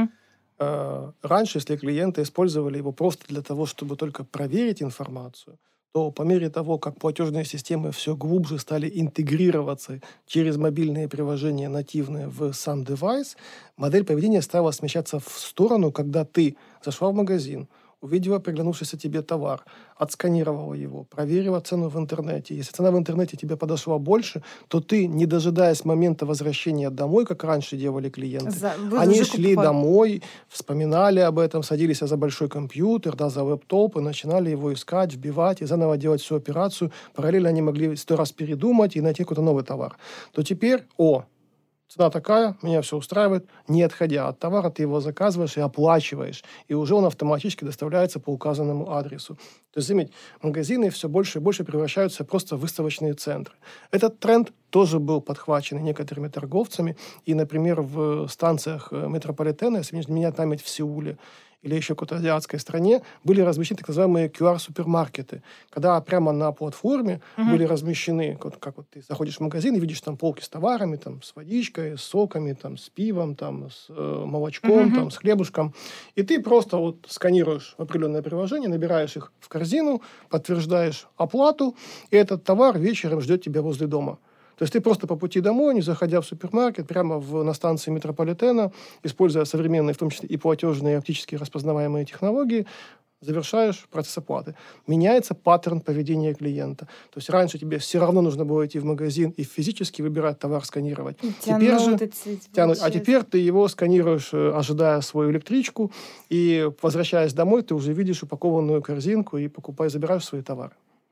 Раньше, если клиенты использовали его просто для того, чтобы только проверить информацию, то по мере того, как платежные системы все глубже стали интегрироваться через мобильные приложения нативные в сам девайс, модель поведения стала смещаться в сторону, когда ты зашла в магазин, увидела приглянувшийся тебе товар, отсканировала его, проверила цену в интернете. Если цена в интернете тебе подошла больше, то ты, не дожидаясь момента возвращения домой, как раньше делали клиенты, они шли домой, вспоминали об этом, садились за большой компьютер, за лэптоп и начинали его искать, вбивать и заново делать всю операцию. Параллельно они могли 100 раз передумать и найти какой-то новый товар. То теперь, цена такая, меня все устраивает, не отходя от товара, ты его заказываешь и оплачиваешь, и уже он автоматически доставляется по указанному адресу. То есть, заметь, магазины все больше и больше превращаются просто в выставочные центры. Этот тренд тоже был подхвачен некоторыми торговцами, и, например, в станциях метрополитена, если не менять память, в Сеуле, или еще в какой-то азиатской стране, были размещены так называемые QR-супермаркеты, когда прямо на платформе были размещены, как вот ты заходишь в магазин и видишь там полки с товарами, там, с водичкой, с соками, там, с пивом, там, с молочком, там, с хлебушком. И ты просто вот сканируешь определенное приложение, набираешь их в корзину, подтверждаешь оплату, и этот товар вечером ждет тебя возле дома. То есть ты просто по пути домой, не заходя в супермаркет, прямо на станции метрополитена, используя современные, в том числе и платежные, и оптически распознаваемые технологии, завершаешь процесс оплаты. Меняется паттерн поведения клиента. То есть раньше тебе все равно нужно было идти в магазин и физически выбирать товар, сканировать. Теперь же тянуть. А теперь ты его сканируешь, ожидая свою электричку, и, возвращаясь домой, ты уже видишь упакованную корзинку и забираешь свои товары.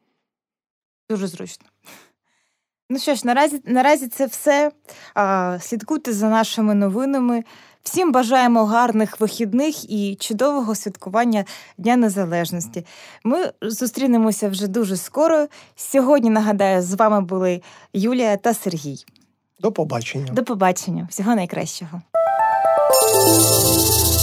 Дуже зручно. Ну що ж, наразі це все. Слідкуйте за нашими новинами. Всім бажаємо гарних вихідних і чудового святкування Дня Незалежності. Ми зустрінемося вже дуже скоро. Сьогодні, нагадаю, з вами були Юлія та Сергій. До побачення. До побачення. Всього найкращого.